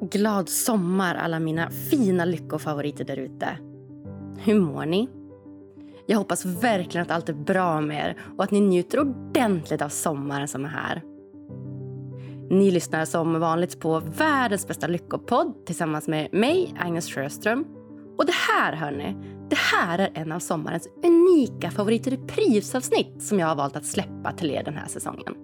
Glad sommar alla mina fina lyckofavoriter där ute. Hur mår ni? Jag hoppas verkligen att allt är bra med er och att ni njuter ordentligt av sommaren som är här. Ni lyssnar som vanligt på världens bästa lyckopodd tillsammans med mig, Agnes Sjöström. Och det här, hörni, det här är en av sommarens unika favoritreprisavsnitt som jag har valt att släppa till er den här säsongen.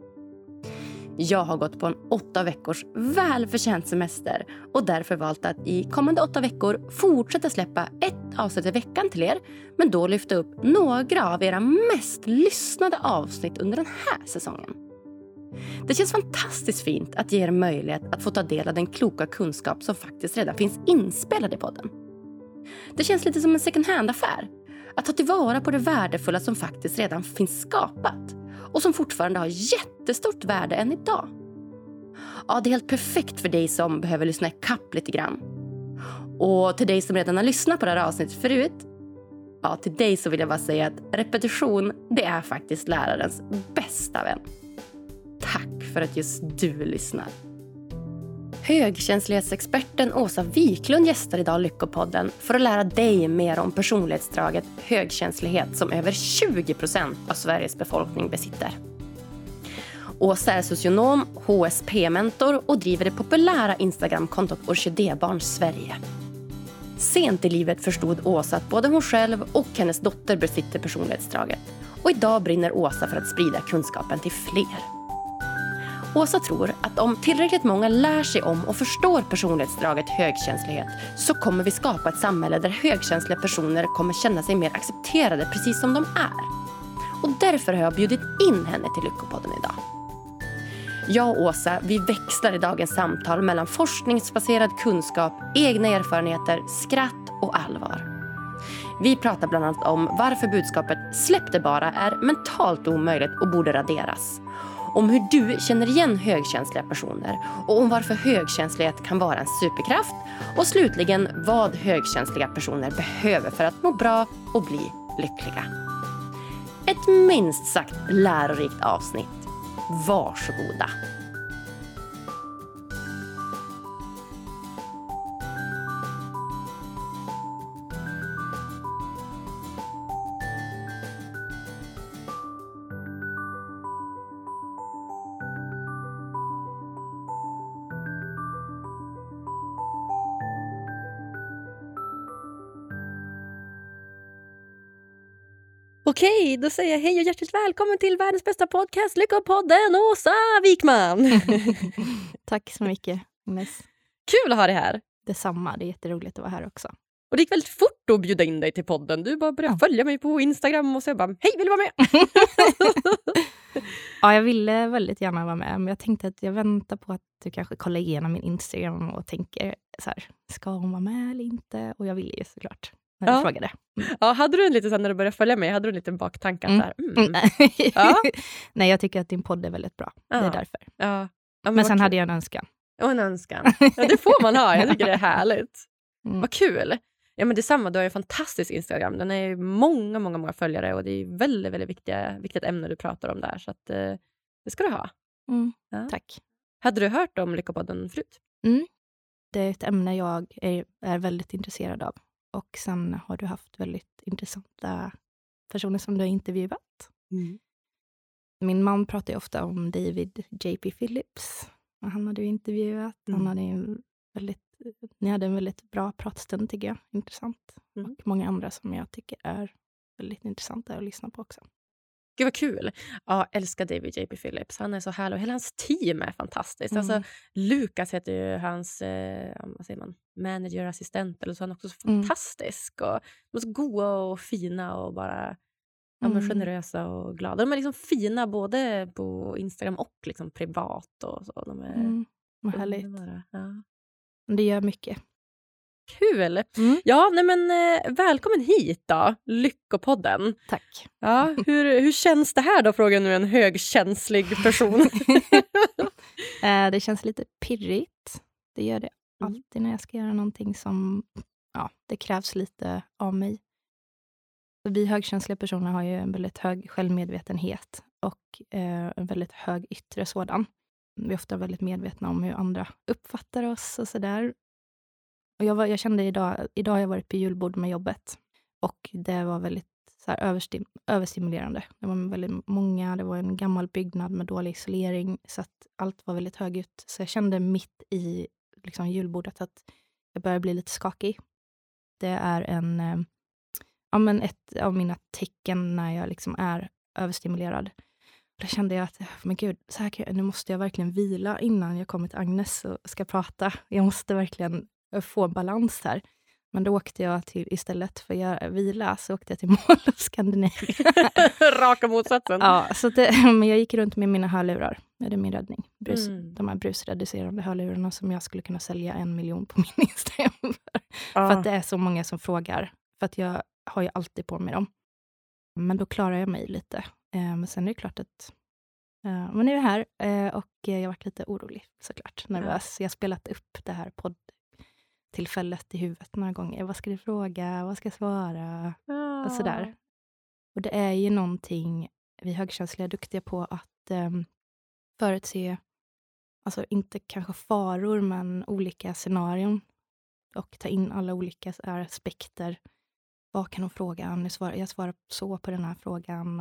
Jag har gått på en 8 veckors välförtjänt semester och därför valt att i kommande 8 veckor fortsätta släppa ett avsnitt i veckan till er, men då lyfta upp några av era mest lyssnade avsnitt under den här säsongen. Det känns fantastiskt fint att ge er möjlighet att få ta del av den kloka kunskap som faktiskt redan finns inspelad i podden. Det känns lite som en second hand-affär. Att ta tillvara på det värdefulla som faktiskt redan finns skapat och som fortfarande har jättestort värde än idag. Ja, det är helt perfekt för dig som behöver lyssna ikapp lite grann. Och till dig som redan har lyssnat på det här avsnittet förut, ja, till dig så vill jag bara säga att repetition, det är faktiskt lärarens bästa vän. Tack för att just du lyssnar. Högkänslighetsexperten Åsa Wiklund gästar idag Lyckopodden för att lära dig mer om personlighetsdraget högkänslighet som över 20% av Sveriges befolkning besitter. Åsa är socionom, HSP-mentor och driver det populära Instagram-kontot Orkidébarn Sverige. Sent i livet förstod Åsa att både hon själv och hennes dotter besitter personlighetsdraget. Och idag brinner Åsa för att sprida kunskapen till fler. Åsa tror att om tillräckligt många lär sig om och förstår personlighetsdraget högkänslighet så kommer vi skapa ett samhälle där högkänsliga personer kommer känna sig mer accepterade precis som de är. Och därför har jag bjudit in henne till Lyckopodden idag. Jag och Åsa, vi växlar i dagens samtal mellan forskningsbaserad kunskap, egna erfarenheter, skratt och allvar. Vi pratar bland annat om varför budskapet "släpp det bara" är mentalt omöjligt och borde raderas. Om hur du känner igen högkänsliga personer och om varför högkänslighet kan vara en superkraft. Och slutligen vad högkänsliga personer behöver för att må bra och bli lyckliga. Ett minst sagt lärorikt avsnitt. Varsågoda! Okej, då säger jag hej och hjärtligt välkommen till världens bästa podcast, Lyckopodden, Åsa Wikman. Tack så mycket, Agnes. Kul att ha dig här. Detsamma, det är jätteroligt att vara här också. Och det gick väldigt fort att bjuda in dig till podden. Du bara började följa mig på Instagram och så jag bara, hej, vill du vara med? Ja, jag ville väldigt gärna vara med, men jag tänkte att jag väntar på att du kanske kollar igenom min Instagram och tänker så här, ska hon vara med eller inte? Och jag ville ju såklart. När du frågade. Ja, hade du en liten, när du började följa mig, hade du en liten baktanke där? Nej, jag tycker att din podd är väldigt bra. Det är därför. Ja, men sen hade jag en önskan. Och en önskan. Ja, det får man ha. Jag tycker det är härligt. Vad kul. Ja, men detsamma. Du har ju en fantastisk Instagram. Den är ju många följare och det är väldigt, väldigt viktigt ämne du pratar om där. Så att det ska du ha. Ja. Tack. Hade du hört om Lyckopodden förut? Det är ett ämne jag är väldigt intresserad av. Och sen har du haft väldigt intressanta personer som du har intervjuat. Min man pratar ju ofta om David J.P. Phillips. Och han hade ju intervjuat. Ni hade en väldigt bra pratstund tycker jag. Intressant. Och många andra som jag tycker är väldigt intressanta att lyssna på också. Gud vad kul. Ja, älskar David J.P. Phillips. Han är så härlig och hela hans team är fantastiskt. Alltså, Lukas heter ju hans vad säger man, manager-assistent. Eller så han är också så fantastisk. Och de är så goda och fina och bara generösa och glada. De är liksom fina både på Instagram och liksom privat. Och så. De är vad härligt. Ja. Det gör mycket. Kul! Ja, nej men välkommen hit då, Lyckopodden. Tack. Ja, hur känns det här då, frågar nu en högkänslig person. Det känns lite pirrigt. Det gör det alltid när jag ska göra någonting som, det krävs lite av mig. Vi högkänsliga personer har ju en väldigt hög självmedvetenhet och en väldigt hög yttre sådan. Vi är ofta väldigt medvetna om hur andra uppfattar oss och sådär. Och jag kände idag har jag varit på julbord med jobbet. Och det var väldigt så här, överstimulerande. Det var väldigt många, det var en gammal byggnad med dålig isolering. Så att allt var väldigt högljutt. Så jag kände mitt i liksom, julbordet att jag började bli lite skakig. Det är ett av mina tecken när jag liksom är överstimulerad. Då kände jag att, men gud, nu måste jag verkligen vila innan jag kommer till Agnes och ska prata. Jag måste verkligen få balans här. Men då åkte jag istället för att vila, så åkte jag till Mall of Scandinavia. Raka motsatsen. Ja, men jag gick runt med mina hörlurar. Det är min räddning. De här brusreducerande hörlurarna som jag skulle kunna sälja 1 miljon på min Instagram. För att det är så många som frågar. För att jag har ju alltid på mig dem. Men då klarar jag mig lite. Men sen är det klart att men nu är jag här och jag har varit lite orolig, såklart. Nervös. Jag har spelat upp det här poddtillfället i huvudet några gånger. Vad ska du fråga? Vad ska jag svara? Och sådär. Och det är ju någonting vi högkänsliga är duktiga på att förutse, alltså inte kanske faror, men olika scenarion. Och ta in alla olika aspekter. Vad kan hon fråga? Jag svarar så på den här frågan.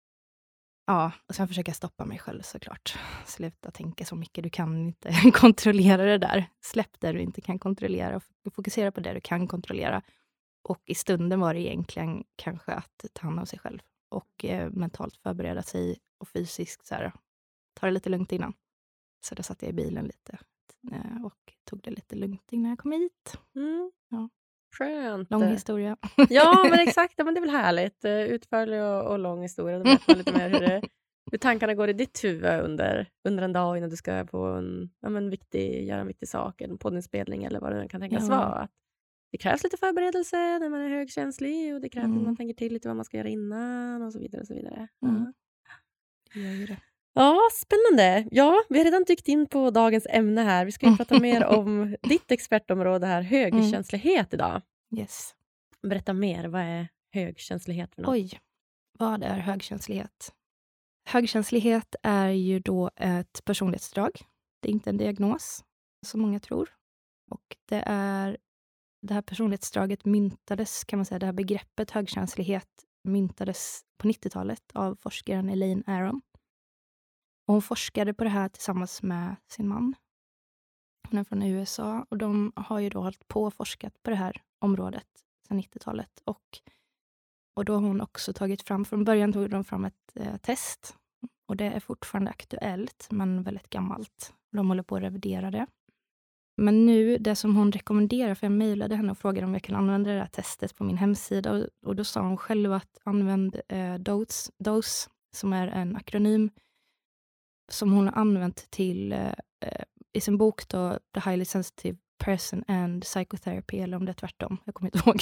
Och sen försöka stoppa mig själv, såklart. Sluta tänka så mycket. Du kan inte kontrollera det där. Släpp det du inte kan kontrollera. Och fokusera på det du kan kontrollera. Och i stunden var det egentligen kanske att ta hand om sig själv. Och mentalt förbereda sig. Och fysiskt så här, ta det lite lugnt innan. Så då satt jag i bilen lite. Och tog det lite lugnt innan jag kom hit. Ja. Skönt. Lång historia. Ja, men exakt. Men det är väl härligt. Utförlig och lång historia. Då vet man lite mer hur tankarna går i ditt huvud under en dag innan du ska på göra en viktig sak, en poddinspelning eller vad det kan tänkas vara. Det krävs lite förberedelse när man är högkänslig och det krävs att man tänker till lite vad man ska göra innan och så vidare och så vidare. Det gör ju det. Ja, spännande. Ja, vi har redan dykt in på dagens ämne här. Vi ska ju prata mer om ditt expertområde här, högkänslighet idag. Yes. Berätta mer, vad är högkänslighet för något? Oj, vad är högkänslighet? Högkänslighet är ju då ett personlighetsdrag. Det är inte en diagnos, som många tror. Och det här personlighetsdraget myntades, kan man säga, det här begreppet högkänslighet myntades på 90-talet av forskaren Elaine Aron. Och hon forskade på det här tillsammans med sin man. Hon är från USA och de har ju då hållit på och forskat på det här området sedan 90-talet. Och då har hon också tagit fram, från början tog de fram ett test. Och det är fortfarande aktuellt, men väldigt gammalt. De håller på att revidera det. Men nu, det som hon rekommenderar, för jag mejlade henne och frågade om jag kan använda det här testet på min hemsida. Och då sa hon själv att använd DOSE, som är en akronym som hon har använt till i sin bok då, The Highly Sensitive Person and Psychotherapy, eller om det är tvärtom, jag kommer inte ihåg.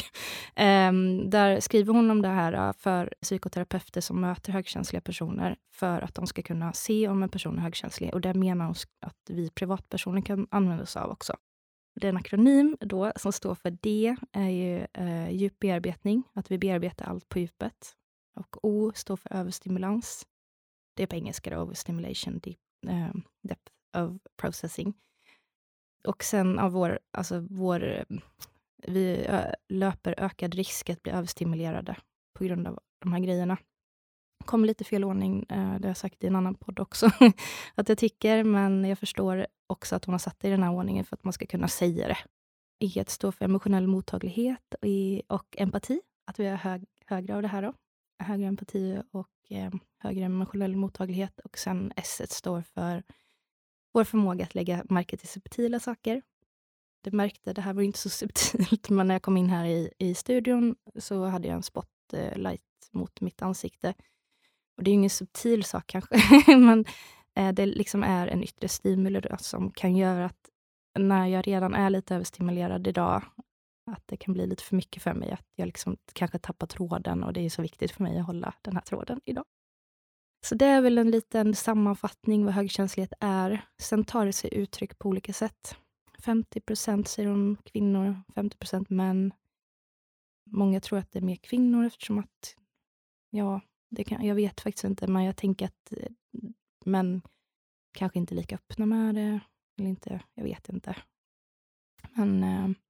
Där skriver hon om det här för psykoterapeuter som möter högkänsliga personer för att de ska kunna se om en person är högkänslig. Och det menar hon att vi privatpersoner kan använda oss av också. Det är en akronym då som står för D är ju djupbearbetning, att vi bearbetar allt på djupet. Och O står för överstimulans. Det är på engelska då, overstimulation, depth of processing. Och sen av vi löper ökad risk att bli överstimulerade på grund av de här grejerna. Kommer lite fel ordning, det har jag sagt i en annan podd också, att jag tycker, men jag förstår också att hon har satt det i den här ordningen för att man ska kunna säga det. E står för emotionell mottaglighet och empati, att vi har högre av det här då. Högre empati och högre emotionell mottaglighet. Och sen S står för vår förmåga att lägga märke till subtila saker. Det här var inte så subtilt, men när jag kom in här i studion så hade jag en spotlight mot mitt ansikte. Och det är ju ingen subtil sak kanske, men det liksom är en yttre stimuli som kan göra att när jag redan är lite överstimulerad idag, att det kan bli lite för mycket för mig, att jag liksom kanske tappar tråden, och det är så viktigt för mig att hålla den här tråden idag. Så det är väl en liten sammanfattning vad högkänslighet är. Sen tar det sig uttryck på olika sätt. 50% säger de kvinnor, 50% män. Många tror att det är mer kvinnor eftersom att, jag vet faktiskt inte, men jag tänker att män kanske inte lika öppna med det. Eller inte, jag vet inte. Men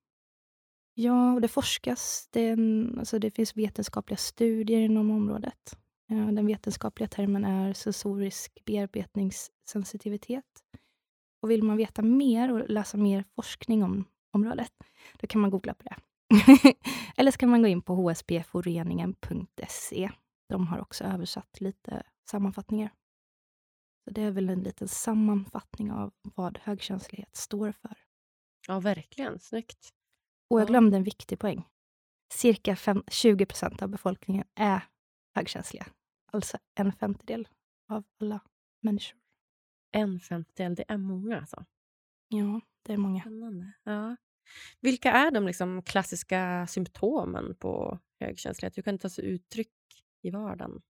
ja, och det forskas. Det finns vetenskapliga studier inom området. Den vetenskapliga termen är sensorisk bearbetningssensitivitet. Och vill man veta mer och läsa mer forskning om området, då kan man googla på det. Eller så kan man gå in på hsbforeningen.se. De har också översatt lite sammanfattningar. Så det är väl en liten sammanfattning av vad högkänslighet står för. Ja, verkligen. Snyggt. Och jag glömde en viktig poäng. Cirka 20% av befolkningen är högkänsliga. Alltså 1/50 av alla människor. 1/50, det är många alltså. Ja, det är många. Spännande. Ja. Vilka är de liksom klassiska symptomen på högkänslighet? Hur kan det ta sig uttryck i vardagen?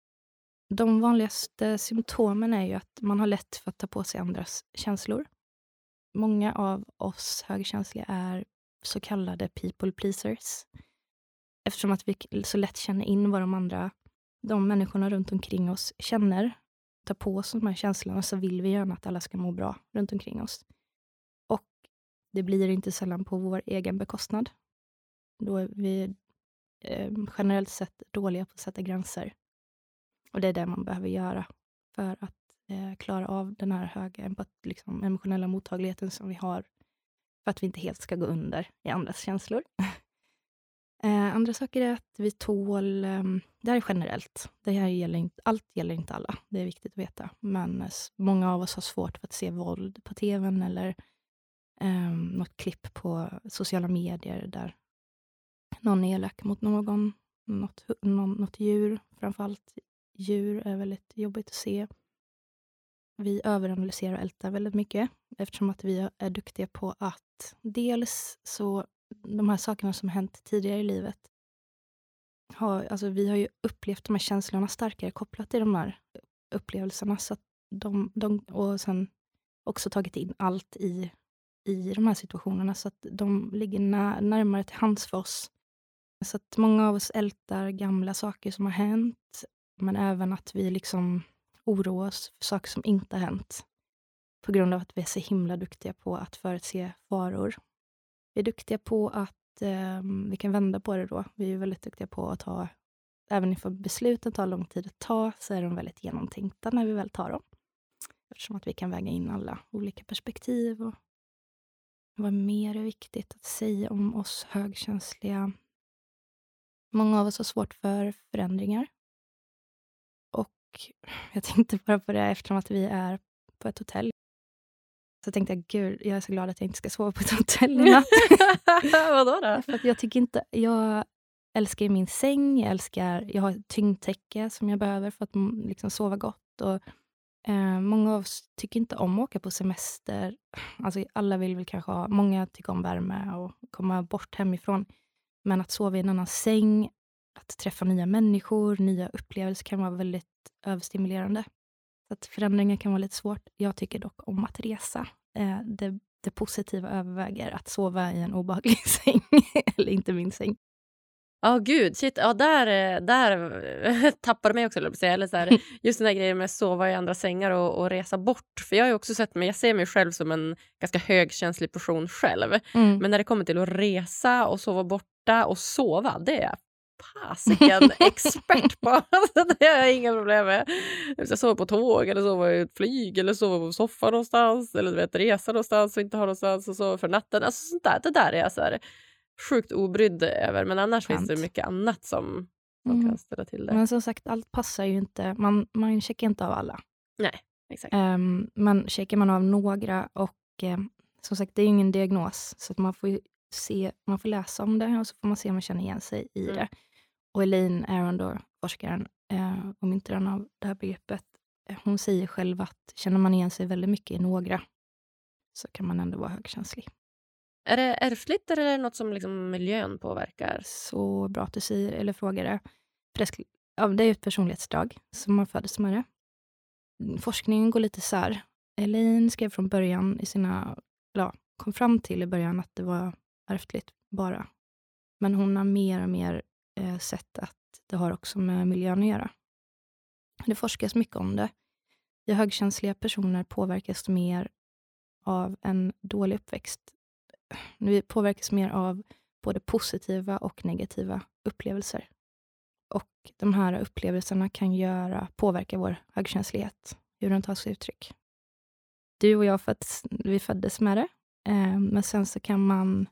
De vanligaste symptomen är ju att man har lätt för att ta på sig andras känslor. Många av oss högkänsliga är så kallade people pleasers. Eftersom att vi så lätt känner in vad de människorna runt omkring oss känner, tar på oss de här känslorna, så vill vi gärna att alla ska må bra runt omkring oss. Och det blir inte sällan på vår egen bekostnad. Då är vi generellt sett dåliga på att sätta gränser. Och det är det man behöver göra för att klara av den här höga emotionella mottagligheten som vi har, för att vi inte helt ska gå under i andras känslor. Andra saker är att vi tål, det här är generellt, allt gäller inte alla, det är viktigt att veta, men många av oss har svårt för att se våld på tvn eller något klipp på sociala medier där någon är elak mot något djur, framförallt djur är väldigt jobbigt att se. Vi överanalyserar och ältar väldigt mycket, eftersom att vi är duktiga på att dels så de här sakerna som hänt tidigare i livet vi har ju upplevt de här känslorna starkare kopplat till de här upplevelserna, så att och sen också tagit in allt i de här situationerna, så att de ligger närmare till hands för oss. Så att många av oss ältar gamla saker som har hänt, men även att vi liksom oroar oss för saker som inte har hänt, på grund av att vi är så himla duktiga på att förutse faror. Vi är duktiga på att vi kan vända på det då. Vi är väldigt duktiga på att även ifall besluten tar lång tid att ta, så är de väldigt genomtänkta när vi väl tar dem. Eftersom att vi kan väga in alla olika perspektiv. Och vad mer är viktigt att säga om oss högkänsliga? Många av oss har svårt för förändringar. Och jag tänkte bara på det eftersom att vi är på ett hotell. Så tänkte jag, gud, jag är så glad att jag inte ska sova på ett hotell i natt. Vadå då? För att jag älskar ju min säng, jag har ett tyngdtäcke som jag behöver för att liksom sova gott. Och många av oss tycker inte om att åka på semester. Alltså alla vill väl kanske många tycker om värme och komma bort hemifrån. Men att sova i en annan säng, att träffa nya människor, nya upplevelser kan vara väldigt överstimulerande. Så att förändringar kan vara lite svårt. Jag tycker dock om att resa. Det positiva överväger att sova i en obehaglig säng. Eller inte min säng. Ja, gud. Shit. Ja, där tappar mig också. Eller så här, just den här grejen med att sova i andra sängar och resa bort. För jag har ju också jag ser mig själv som en ganska högkänslig person själv. Mm. Men när det kommer till att resa och sova borta och sova, det är fasiken expert på. Det har jag inga problem med. Jag sover på tåg eller sova i ett flyg eller sova på soffan någonstans eller resa någonstans och inte ha någonstans och sova för natten. Alltså sånt där, det där är jag så här sjukt obrydd över, men annars finns det mycket annat som kan ställa till det. Men som sagt, allt passar ju inte. Man checkar inte av alla. Nej, exakt. Men checkar man av några och som sagt, det är ju ingen diagnos, så att man får läsa om det och så får man se om man känner igen sig i det. Och Elaine Aron då, forskaren, om inte den av det här begreppet, hon säger själv att känner man igen sig väldigt mycket i några, så kan man ändå vara högkänslig. Är det ärftligt eller är det något som liksom miljön påverkar? Så bra att du säger eller frågar det. Det är ju ett personlighetsdrag som man föddes med det. Forskningen går lite isär. Elaine skrev från början kom fram till i början att det var ärftligt bara. Men hon har mer och mer sett att det har också med miljön att göra. Det forskas mycket om det. högkänsliga personer påverkas mer av en dålig uppväxt. Vi påverkas mer av både positiva och negativa upplevelser. Och de här upplevelserna kan påverka vår högkänslighet, hur den tar sig uttryck. Du och jag, vi föddes med det. Men sen så kan man...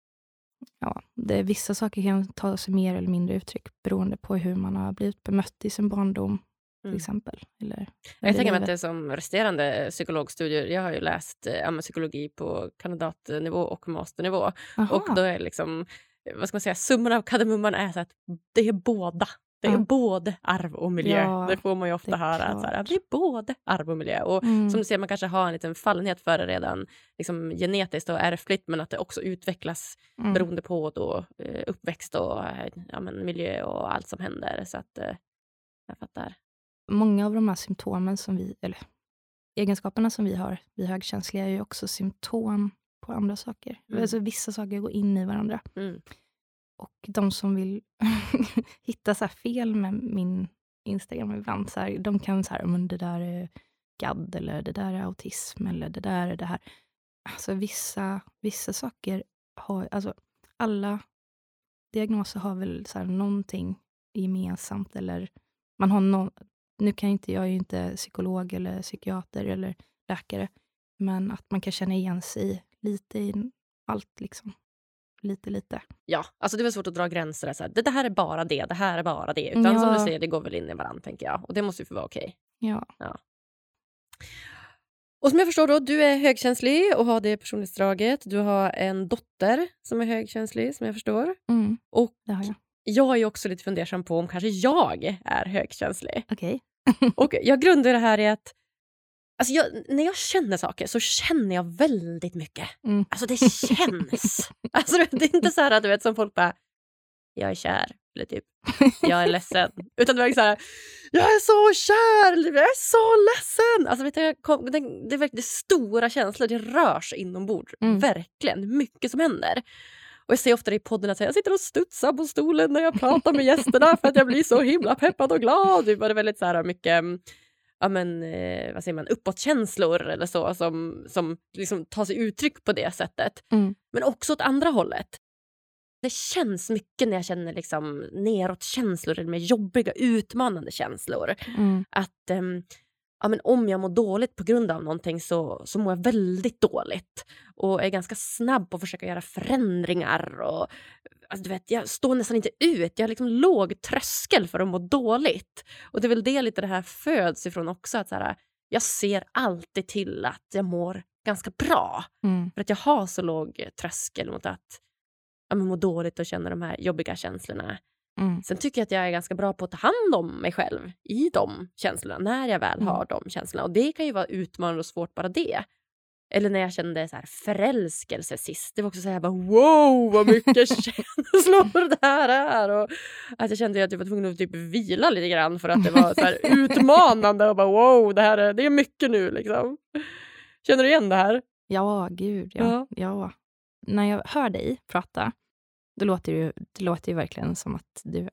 vissa saker kan ta sig mer eller mindre uttryck beroende på hur man har blivit bemött i sin barndom, till exempel. Jag tänker mig att det är som resterande psykologstudier. Jag har ju läst psykologi på kandidatnivå och masternivå. Aha. Och då är liksom, vad ska man säga, summan av kardemumman är så att det är båda. Det är både arv och miljö. Ja, det får man ju ofta höra. Att så här, det är både arv och miljö. Och som du ser, man kanske har en liten fallenhet för det redan liksom genetiskt och ärftligt. Men att det också utvecklas beroende på då, uppväxt och miljö och allt som händer. Så att jag fattar. Många av de här symptomen egenskaperna som vi har, vi högkänsliga, är ju också symptom på andra saker. Alltså vissa saker går in i varandra. Och de som vill hitta så här fel med min Instagram ibland, så här, de kan så här, men det där är GAD, eller det där är autism, eller det där är det här. Alltså vissa saker har, alltså alla diagnoser har väl så här någonting gemensamt, eller man har jag är ju inte psykolog eller psykiater eller läkare, men att man kan känna igen sig lite i allt liksom. Lite. Ja, alltså det är väl svårt att dra gränser där, så här, det här är bara det här är bara det. Utan som du säger, det går väl in i varandra, tänker jag. Och det måste ju få vara okej. Ja. Och som jag förstår då, du är högkänslig och har det personlighetsdraget. Du har en dotter som är högkänslig, som jag förstår. Och det har jag. Jag är ju också lite fundersam på om kanske jag är högkänslig. Okej. Och jag grundar det här i att alltså när jag känner saker så känner jag väldigt mycket. Alltså det känns. Alltså det är inte så här att du vet som folk bara, jag är kär, eller typ, jag är ledsen. Utan det är så här, jag är så kär, jag är så ledsen. Alltså vet du, det är verkligen stora känslor, det rör sig inombords. Verkligen, mycket som händer. Och jag ser ofta i podden att jag sitter och studsar på stolen när jag pratar med gästerna för att jag blir så himla peppad och glad. Det var väldigt så här mycket, vad säger man, uppåtkänslor eller så som liksom tar sig uttryck på det sättet. Men också åt andra hållet. Det känns mycket när jag känner liksom neråtkänslor eller mer jobbiga, utmanande känslor. Att om jag mår dåligt på grund av någonting så mår jag väldigt dåligt. Och är ganska snabb på att försöka göra förändringar. Och, alltså, du vet, jag står nästan inte ut. Jag har liksom låg tröskel för att må dåligt. Och det är väl det lite det här föds ifrån också. Att så här, jag ser alltid till att jag mår ganska bra. För att jag har så låg tröskel mot att må dåligt och känna de här jobbiga känslorna. Sen tycker jag att jag är ganska bra på att ta hand om mig själv i de känslorna, när jag väl har de känslorna. Och det kan ju vara utmanande och svårt bara det. Eller när jag kände så här förälskelse sist. Det var också så här, bara, wow, vad mycket känslor det här är. Och att jag kände att jag var tvungen att typ vila lite grann för att det var så här utmanande. Och bara, wow, det är mycket nu liksom. Känner du igen det här? Ja, gud, ja. När jag hör dig prata, det låter ju verkligen som att du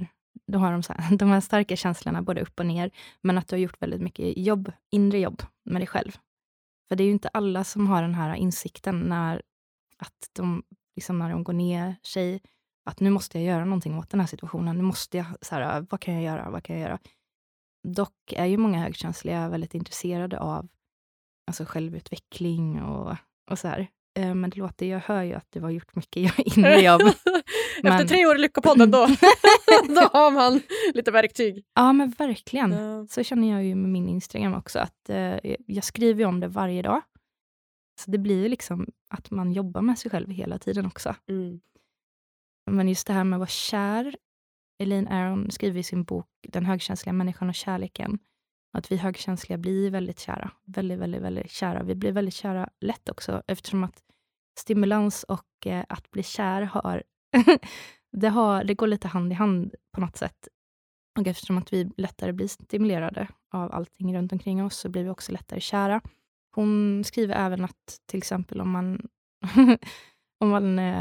har de här starka känslorna både upp och ner, men att du har gjort väldigt mycket inre jobb med dig själv. För det är ju inte alla som har den här insikten när de går ner sig, att nu måste jag göra någonting åt den här situationen. Nu måste jag, så här, vad kan jag göra? Dock är ju många högkänsliga väldigt intresserade av alltså självutveckling och så här. Men jag hör ju att du har gjort mycket inre jobb. Efter 3 år i Lyckopodden då har man lite verktyg. Ja, men verkligen. Så känner jag ju med min Instagram också. Att jag skriver om det varje dag. Så det blir ju liksom att man jobbar med sig själv hela tiden också. Men just det här med att vara kär. Elaine Aron skriver i sin bok Den högkänsliga människan och kärleken. Att vi högkänsliga blir väldigt kära. Väldigt, väldigt, väldigt kära. Vi blir väldigt kära lätt också. Eftersom att stimulans och att bli kär det går lite hand i hand på något sätt. Och eftersom att vi lättare blir stimulerade av allting runt omkring oss så blir vi också lättare kära. Hon skriver även att till exempel om man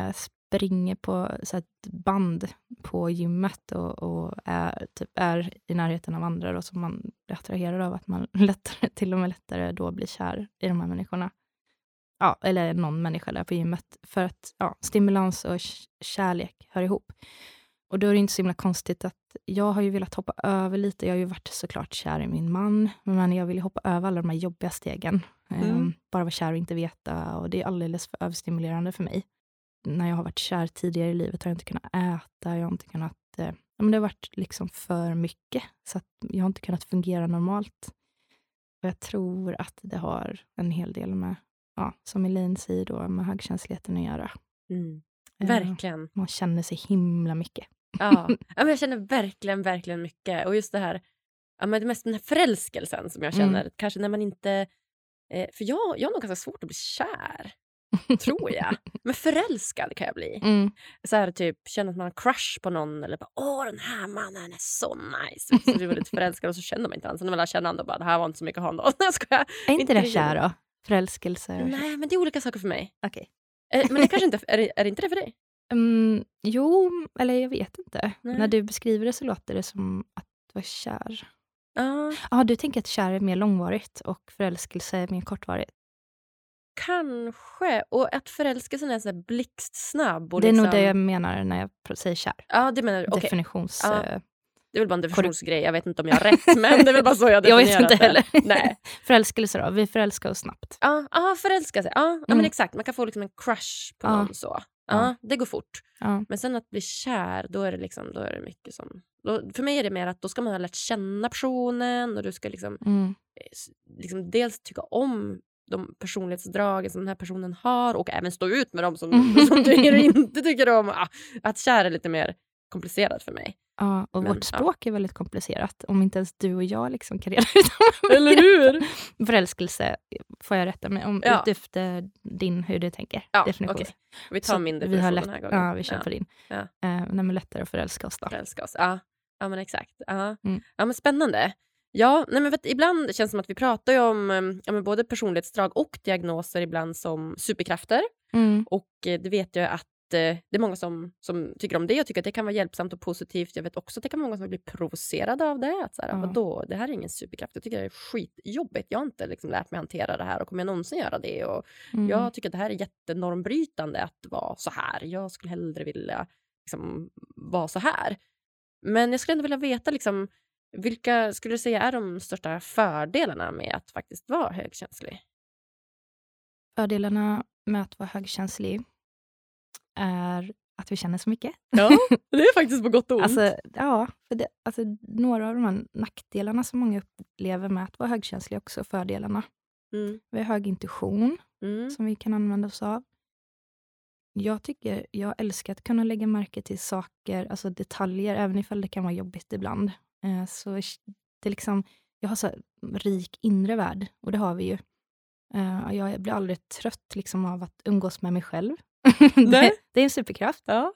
springer på så här, ett band på gymmet och är i närheten av andra då, som man attraherar av, att man till och med lättare då blir kär i de här människorna. Ja, eller någon människa där på gymmet. För att stimulans och kärlek hör ihop. Och då är det inte så himla konstigt att jag har ju velat hoppa över lite. Jag har ju varit såklart kär i min man. Men jag vill ju hoppa över alla de här jobbiga stegen. Bara vara kär och inte veta. Och det är alldeles för överstimulerande för mig. När jag har varit kär tidigare i livet har jag inte kunnat äta. Jag har inte kunnat... men det har varit liksom för mycket. Så att jag har inte kunnat fungera normalt. Och jag tror att det har en hel del med, som Elaine säger då, med högkänsligheten att göra. Verkligen. Man känner sig himla mycket. Ja, men jag känner verkligen, verkligen mycket. Och just det här, men det mest den här förälskelsen som jag känner. Kanske när man inte... för jag har nog ganska svårt att bli kär. Tror jag. Men förälskad kan jag bli. Så här typ, känner att man har crush på någon. Eller bara, den här mannen är så nice. Så du var lite förälskad och så känner man inte han. Så när man lär känna honom, bara, det här var inte så mycket han då. Är inte det kär då? Förälskelse? Nej, men det är olika saker för mig. Okej. Men det kanske inte, är det inte det för dig? Jo, eller jag vet inte. Nej. När du beskriver det så låter det som att du var kär. Du tänker att kär är mer långvarigt och förälskelse är mer kortvarigt. Kanske. Och att förälskelsen är så här blixtsnabb. Och det är liksom... nog det jag menar när jag säger kär. Ja, det menar du. Okay. Definitions... Det är väl bara en definitionsgrej. Jag vet inte om jag har rätt, men det är väl bara så jag definierar det. Jag vet inte heller. Nej. Förälskelse då? Vi förälskar oss snabbt. Ja, förälskelse. Ja, men exakt. Man kan få liksom en crush på någon så. Ja, det går fort. Men sen att bli kär, då är det mycket som... för mig är det mer att då ska man ha lärt känna personen och du ska liksom dels tycka om de personlighetsdragen som den här personen har och även stå ut med dem som du inte tycker om. Att kär är lite mer komplicerat för mig. Ja, och vårt språk är väldigt komplicerat. Om inte ens du och jag liksom kan reda ut dem. Eller hur? Förälskelse får jag rätta mig om efter hur du tänker. Ja, definition. Okay. Vi tar min definition den här gången. Ja, vi kör på din. Ja. När man lättare att förälska oss då. Förälska oss, ja men exakt. Ja, men spännande. Ja, nej men ibland känns det som att vi pratar ju om både personlighetsdrag och diagnoser ibland som superkrafter. Och det vet jag att det är många som tycker om det och tycker att det kan vara hjälpsamt och positivt. Jag vet också att det kan vara många som blir provocerade av det. Att så här, vadå, det här är ingen superkraft. Jag tycker det är skitjobbigt. Jag har inte liksom lärt mig hantera det här och kommer jag någonsin göra det. Och jag tycker att det här är jättenormbrytande att vara så här. Jag skulle hellre vilja liksom vara så här. Men jag skulle ändå vilja veta liksom, vilka skulle du säga är de största fördelarna med att faktiskt vara högkänslig? Fördelarna med att vara högkänslig är att vi känner så mycket. Ja, det är faktiskt på gott och ont. För några av de här nackdelarna som många upplever med att vara högkänslig också fördelarna. Vi har hög intuition som vi kan använda oss av. Jag älskar att kunna lägga märke till saker, alltså detaljer, även ifall det kan vara jobbigt ibland. Så det är liksom, jag har så rik inre värld, och det har vi ju. Jag blir aldrig trött liksom av att umgås med mig själv. Det är en superkraft. Ja.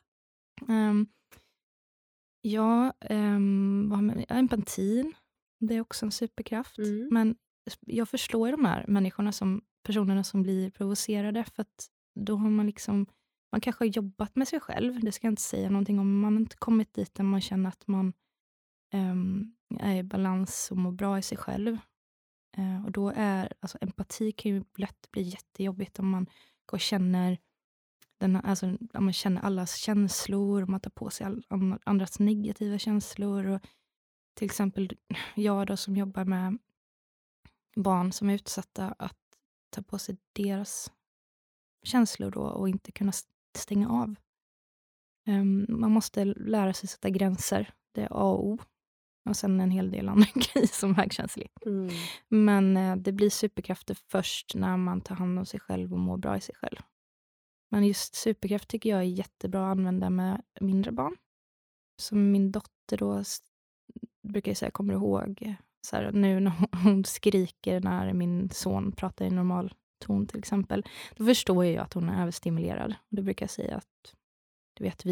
Empatin, det är också en superkraft. Men jag förstår de här personerna som blir provocerade, för att då har man liksom, man kanske har jobbat med sig själv, det ska jag inte säga någonting om, man har inte kommit dit där man känner att man är i balans och mår bra i sig själv. Och då empati kan ju lätt bli jättejobbigt om man går och känner om man känner allas känslor, om man tar på sig andras negativa känslor. Och till exempel jag då som jobbar med barn som är utsatta, att ta på sig deras känslor då och inte kunna stänga av. Man måste lära sig sätta gränser. Det är A och O. Och sen en hel del andra grejer som högkänslig. Men det blir superkrafter först när man tar hand om sig själv och mår bra i sig själv. Men just superkraft tycker jag är jättebra att använda med mindre barn. Som min dotter då brukar jag säga, kommer ihåg så här, nu när hon skriker när min son pratar i normal ton till exempel. Då förstår jag ju att hon är överstimulerad. Och då brukar jag säga att du vet,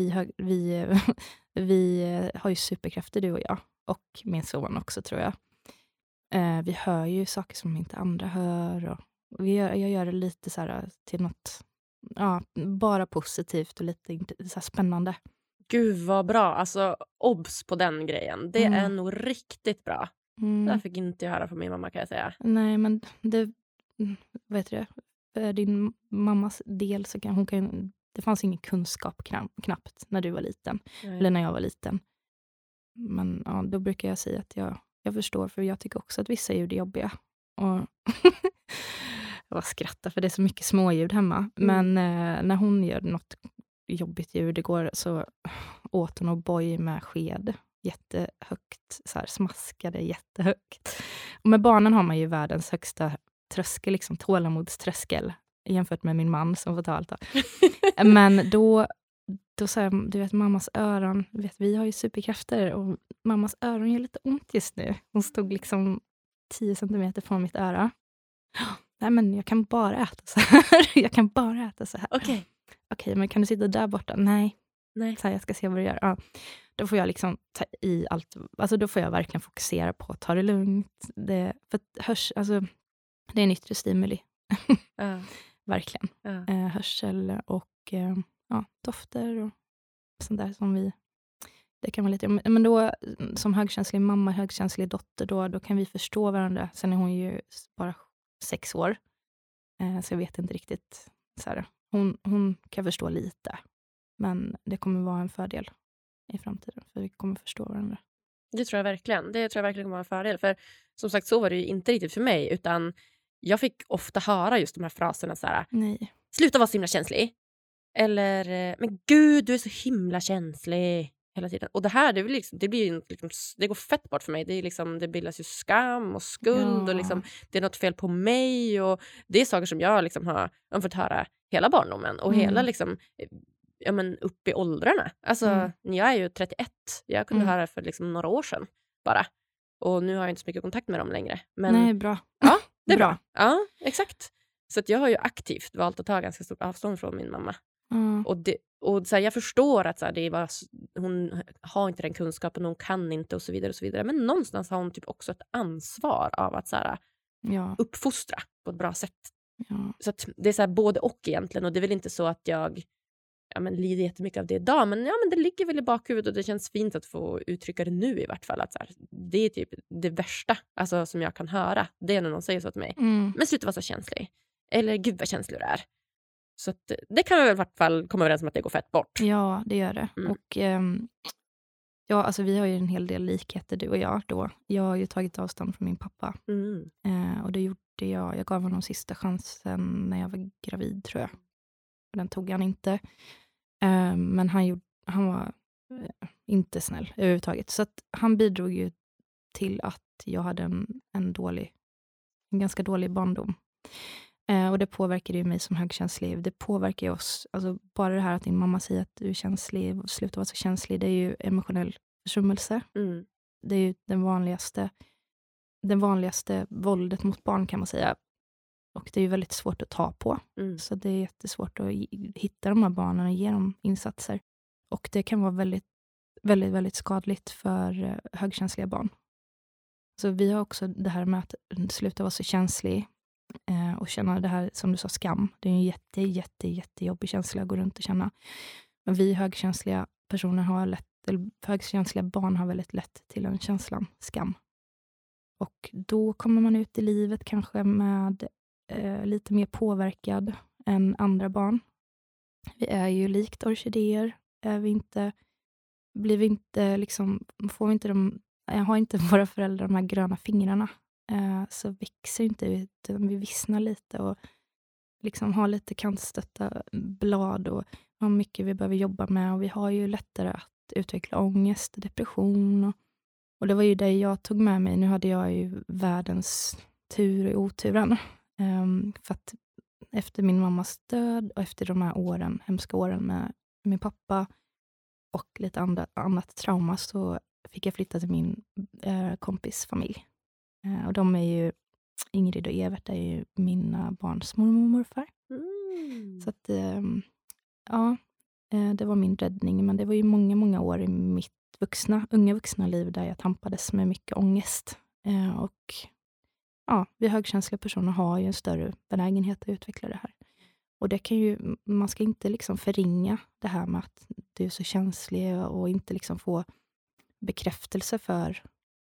vi har ju superkrafter, du och jag. Och min son också, tror jag. Vi hör ju saker som inte andra hör. Och jag gör det lite så här till något ja, bara positivt och lite så här spännande. Gud vad bra. Alltså obs på den grejen. Det är nog riktigt bra. Det fick inte jag höra från min mamma kan jag säga. Nej, men det vet du, för din mammas del så det fanns ingen kunskap knappt när du var liten. Nej. Eller när jag var liten. Men ja, då brukar jag säga att jag förstår, för jag tycker också att vissa ljud är jobbiga. Och jag bara skrattar för det är så mycket småljud hemma. Men när hon gör något jobbigt ljud igår så åt hon O'boy med sked jättehögt, så här smaskade jättehögt. Och med barnen har man ju världens högsta tröskel, liksom tålamodströskel jämfört med min man som får ta allt. Men då sa jag, du vet mammas öron, vi har ju superkrafter och mammas öron gör lite ont just nu. Hon stod liksom 10 centimeter från mitt öra. Nej, men jag kan bara äta så här. Jag kan bara äta så här. Okej, men kan du sitta där borta? Nej. Så här, jag ska se vad du gör. Ja. Då får jag liksom ta i allt. Alltså då får jag verkligen fokusera på att ta det lugnt. För alltså, det är en yttre stimuli. Verkligen. Hörsel och dofter och sånt där som det kan vara lite, men då som högkänslig mamma, högkänslig dotter, då kan vi förstå varandra. Sen är hon ju bara 6 år. Så jag vet inte riktigt så här. Hon kan förstå lite. Men det kommer vara en fördel i framtiden. För vi kommer förstå varandra. Det tror jag verkligen. Det tror jag verkligen kommer vara en fördel. För som sagt så var det ju inte riktigt för mig. Utan jag fick ofta höra just de här fraserna så här. Nej. Sluta vara så himla känslig. Eller, men gud du är så himla känslig. Hela tiden. Och det här, det blir ju liksom, det går fett bort för mig. Det bildas ju skam och skuld. Och liksom, det är något fel på mig. Och det är saker som jag liksom har fått höra hela barndomen. Och hela liksom, upp i åldrarna. Alltså, jag är ju 31. Jag kunde höra för liksom några år sedan bara. Och nu har jag inte så mycket kontakt med dem längre. Men, nej, bra. Ja, det är bra. Ja, exakt. Så att jag har ju aktivt valt att ta ganska stort avstånd från min mamma. Och så här, jag förstår att så här, hon har inte den kunskapen, hon kan inte och så vidare och så vidare. Men någonstans har hon typ också ett ansvar av att så här, uppfostra på ett bra sätt. Ja. Så att det är så här, både och egentligen. Och det är väl inte så att jag lider jättemycket av det idag. Men det ligger väl i bakhuvudet och det känns fint att få uttrycka det nu i vart fall. Att så här, det är typ det värsta alltså, som jag kan höra. Det är när någon säger så till mig. Men sluta vara så känslig. Eller gud vad känslig du är. Så att, det kan vi väl i vart fall komma överens om att det går fett bort. Ja, det gör det. Och alltså vi har ju en hel del likheter du och jag då. Jag har ju tagit avstånd från min pappa. Och det gjorde jag. Jag gav honom sista chansen när jag var gravid tror jag. Och den tog han inte. Men han var inte snäll överhuvudtaget. Så att han bidrog ju till att jag hade en ganska dålig barndom. Och det påverkade ju mig som högkänslig. Det påverkar ju oss. Alltså bara det här att din mamma säger att du är känslig och slutar vara så känslig. Det är ju emotionell försummelse. Det är ju den vanligaste våldet mot barn kan man säga. Och det är ju väldigt svårt att ta på. Så det är jättesvårt att hitta de här barnen och ge dem insatser. Och det kan vara väldigt, väldigt, väldigt skadligt för högkänsliga barn. Så vi har också det här med att sluta vara så känslig. Och känna det här som du sa skam. Det är en jättejobbig känsla att gå runt och känna. Men vi högkänsliga personer högkänsliga barn har väldigt lätt till en känslan skam. Och då kommer man ut i livet kanske med lite mer påverkad än andra barn. Vi är ju likt orkidéer. Har inte våra föräldrar de här gröna fingrarna. Så växer inte vi, utan vi vissnar lite och liksom har lite kantstötta blad och har mycket vi behöver jobba med. Och vi har ju lättare att utveckla ångest, depression. Och det var ju det jag tog med mig. Nu hade jag ju världens tur i oturen. För att efter min mammas död och efter de här hemska åren med min pappa och lite annat trauma så fick jag flytta till min kompis familj. Och de är ju, Ingrid och Evert är ju mina barns mormor och morfar. Så att, det var min räddning. Men det var ju många år i mitt unga vuxna liv där jag tampades med mycket ångest. Och vi högkänsliga personer har ju en större benägenhet att utveckla det här. Och det kan ju, man ska inte liksom förringa det här med att du är så känslig och inte liksom få bekräftelse för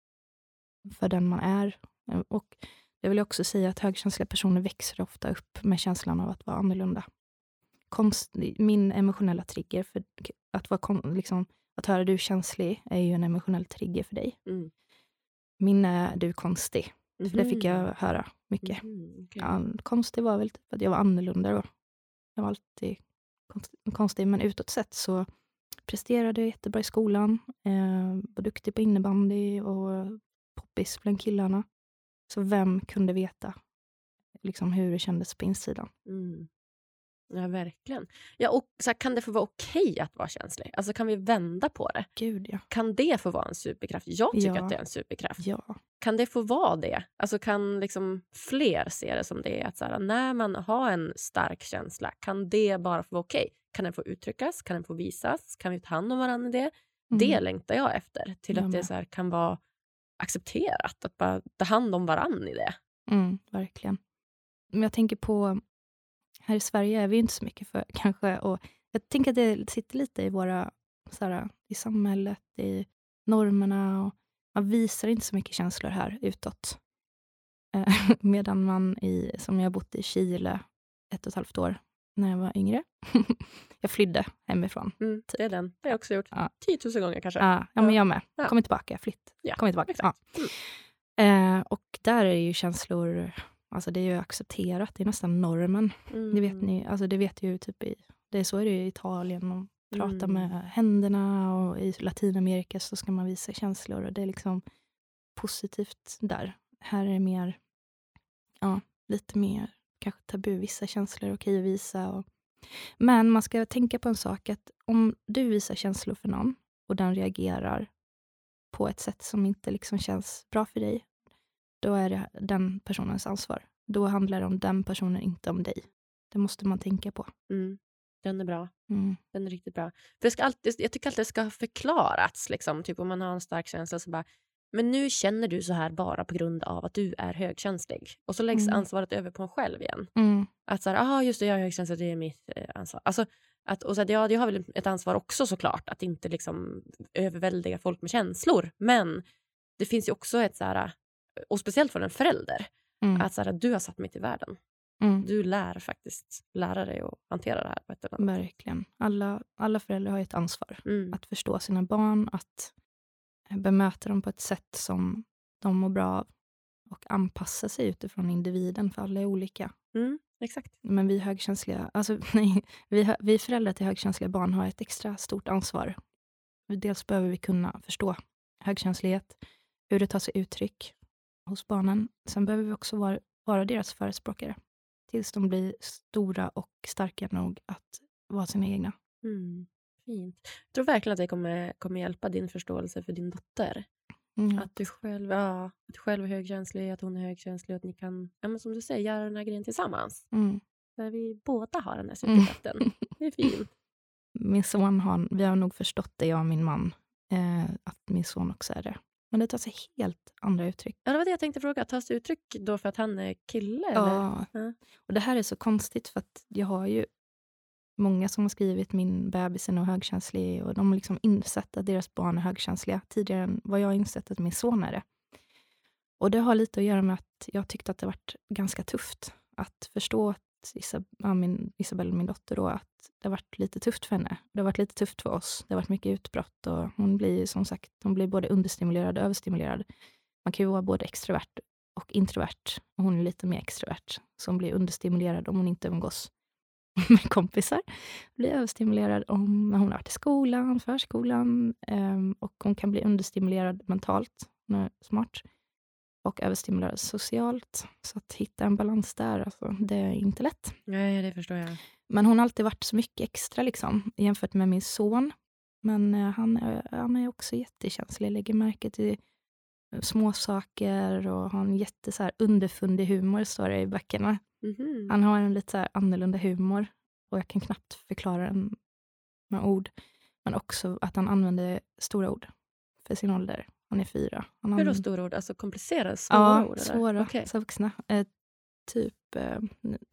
den man är. Och jag vill också säga att högkänsliga personer växer ofta upp med känslan av att vara annorlunda. Min emotionella trigger för att vara att höra du är känslig är ju en emotionell trigger för dig. Min är du är konstig. För det fick jag höra mycket. Okay. Ja, konstig var väl typ att jag var annorlunda då. Jag var alltid konstig, men utåt sett så presterade jag jättebra i skolan. Var duktig på innebandy och poppis bland killarna. Så vem kunde veta liksom hur det kändes på insidan? Ja, verkligen. Ja, och så här, kan det få vara okej att vara känslig? Alltså kan vi vända på det? Gud, ja. Kan det få vara en superkraft? Jag tycker att det är en superkraft. Ja. Kan det få vara det? Alltså kan liksom fler se det som det är? Att så här, när man har en stark känsla, kan det bara få vara okej? Kan den få uttryckas? Kan den få visas? Kan vi ta hand om varandra i det? Det längtar jag efter. Till att det så här, kan vara accepterat. Att bara ta hand om varandra i det. Verkligen. Men jag tänker på, här i Sverige är vi inte så mycket för kanske, och jag tänker att det sitter lite i våra, så här, i samhället, i normerna, och man visar inte så mycket känslor här utåt. Medan man som jag har bott i Chile 1,5 år när jag var yngre. Jag flydde hemifrån. Det är den. Det har jag också gjort. 10 000 gånger kanske. Ja, men jag med. Kommer tillbaka, kommer tillbaka. Exakt. Och där är ju känslor, alltså det är ju accepterat, det är nästan normen. Det vet ni, alltså det vet ju typ så är det i Italien, och prata med händerna, och i Latinamerika så ska man visa känslor, och det är liksom positivt där. Här är det mer, lite mer kanske tabu, vissa känslor okej att visa. Men man ska tänka på en sak, att om du visar känslor för någon och den reagerar på ett sätt som inte liksom känns bra för dig, då är det den personens ansvar. Då handlar det om den personen, inte om dig. Det måste man tänka på. Den är bra. Den är riktigt bra. För jag tycker alltid det ska förklarats. Liksom. Typ om man har en stark känsla så bara, men nu känner du så här bara på grund av att du är högkänslig. Och så läggs ansvaret över på en själv igen. Att så här, just det, jag är högkänslig, det är mitt ansvar. Alltså, jag har väl ett ansvar också såklart, att inte liksom överväldiga folk med känslor. Men det finns ju också ett så här, och speciellt för en förälder, att så här, du har satt mig till världen. Du lär faktiskt lära dig att hantera det här på ett eller annat. Verkligen. Alla föräldrar har ett ansvar att förstå sina barn, att bemöta dem på ett sätt som de mår bra av, och anpassa sig utifrån individen, för alla är olika. Exakt. Men vi högkänsliga, alltså vi föräldrar till högkänsliga barn har ett extra stort ansvar. Dels behöver vi kunna förstå högkänslighet, hur det tar sig uttryck hos barnen. Sen behöver vi också vara deras förespråkare tills de blir stora och starka nog att vara sina egna. Fint. Jag tror verkligen att det kommer hjälpa din förståelse för din dotter. Att du själv är högkänslig, att hon är högkänslig, att ni kan, som du säger, göra den här grejen tillsammans. Där vi båda har den här superkraften. Det är fint. Min son vi har nog förstått det, jag och min man, att min son också är det. Men det tar sig helt andra uttryck. Ja, det var det jag tänkte fråga. Tas det uttryck då för att han är kille? Ja. Och det här är så konstigt, för att jag har ju många som har skrivit min bebis är nog högkänslig, och de har liksom insett att deras barn är högkänsliga tidigare än vad jag har insett att min son är det. Och det har lite att göra med att jag tyckte att det varit ganska tufft att förstå att Isabelle, min dotter då, att det har varit lite tufft för henne. Det har varit lite tufft för oss. Det har varit mycket utbrott, och hon blir både understimulerad och överstimulerad. Man kan ju vara både extrovert och introvert, och hon är lite mer extrovert, så hon blir understimulerad om hon inte umgås med kompisar. Blir överstimulerad när hon har varit i skolan, förskolan, och hon kan bli understimulerad mentalt, hon är smart, och överstimulerad socialt. Så att hitta en balans där, alltså, det är inte lätt. Nej, det förstår jag. Men hon har alltid varit så mycket extra liksom, jämfört med min son. Men han är också jättekänslig, lägger märke till små saker, och har en jätte så här underfundig humor, står det i böckerna. Han har en lite så här annorlunda humor, och jag kan knappt förklara den med ord. Men också att han använder stora ord för sin ålder. Han är 4. Hur då stora ord? Alltså komplicerade, svåra ord? Ja, svåra, okay. Så vuxna. Typ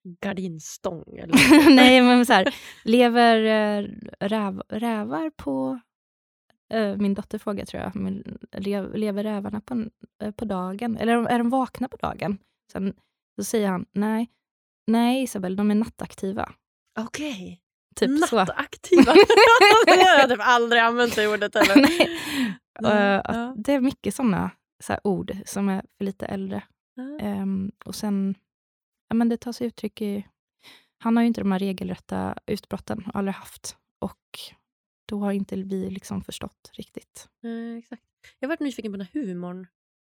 gardinstång? Eller? Nej, men så här, lever rävar på... min dotter frågar, tror jag. Men, lever rävarna på dagen? Eller är de vakna på dagen? Sen så säger han, nej Isabel, de är nattaktiva. Okej. Typ nattaktiva. Det har jag typ aldrig använt det ordet. Eller? Det är mycket sådana så här ord som är för lite äldre. Och sen, men det tar sig uttryck i... Han har ju inte de här regelrätta utbrotten, aldrig haft. Och då har inte vi liksom förstått riktigt. Exakt. Jag har varit nyfiken på den här humorn.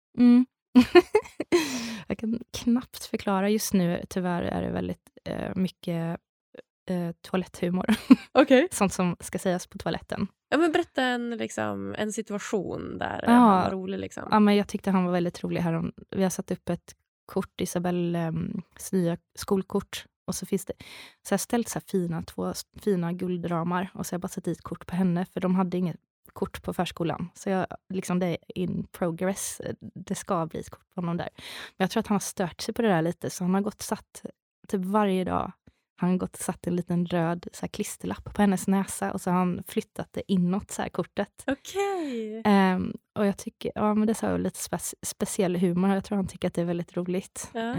Jag kan knappt förklara. Just nu tyvärr är det väldigt mycket toaletthumor. Okay. Sånt som ska sägas på toaletten. Ja, men berätta en situation där han var rolig. Liksom. Ja, men jag tyckte han var väldigt rolig här. Vi har satt upp ett kort, Isabelles nya skolkort. Och så finns det så här ställt så här två fina guldramar. Och så har jag bara satt dit kort på henne. För de hade inget kort på förskolan. Så jag, liksom det är in progress. Det ska bli ett kort på honom där. Men jag tror att han har stört sig på det där lite. Så han har gått satt typ varje dag. Han har gått och satt en liten röd så här, klisterlapp på hennes näsa. Och så har han flyttat det inåt så här, kortet. Okej. Och jag tycker, ja men det är så här, lite speciell humor. Jag tror han tycker att det är väldigt roligt. Ja.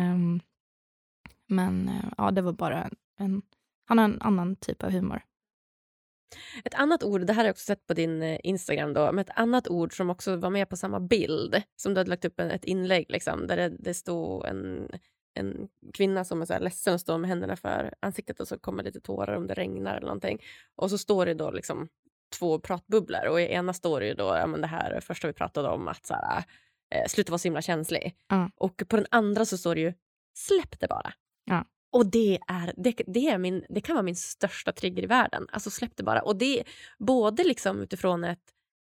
Men ja, det var bara han har en annan typ av humor. Ett annat ord, det här har jag också sett på din Instagram då, men ett annat ord som också var med på samma bild, som du hade lagt upp ett inlägg liksom, där det stod en kvinna som är så här ledsen och står med händerna för ansiktet och så kommer lite tårar om det regnar eller någonting. Och så står det då liksom 2 pratbubblor och i ena står det ju då, ja men det här första vi pratade om att så här, sluta vara så himla känslig. Och på den andra så står det ju släpp det bara. Ja. Och det kan vara min största trigger i världen. Alltså släpp det bara. Och det är både liksom utifrån ett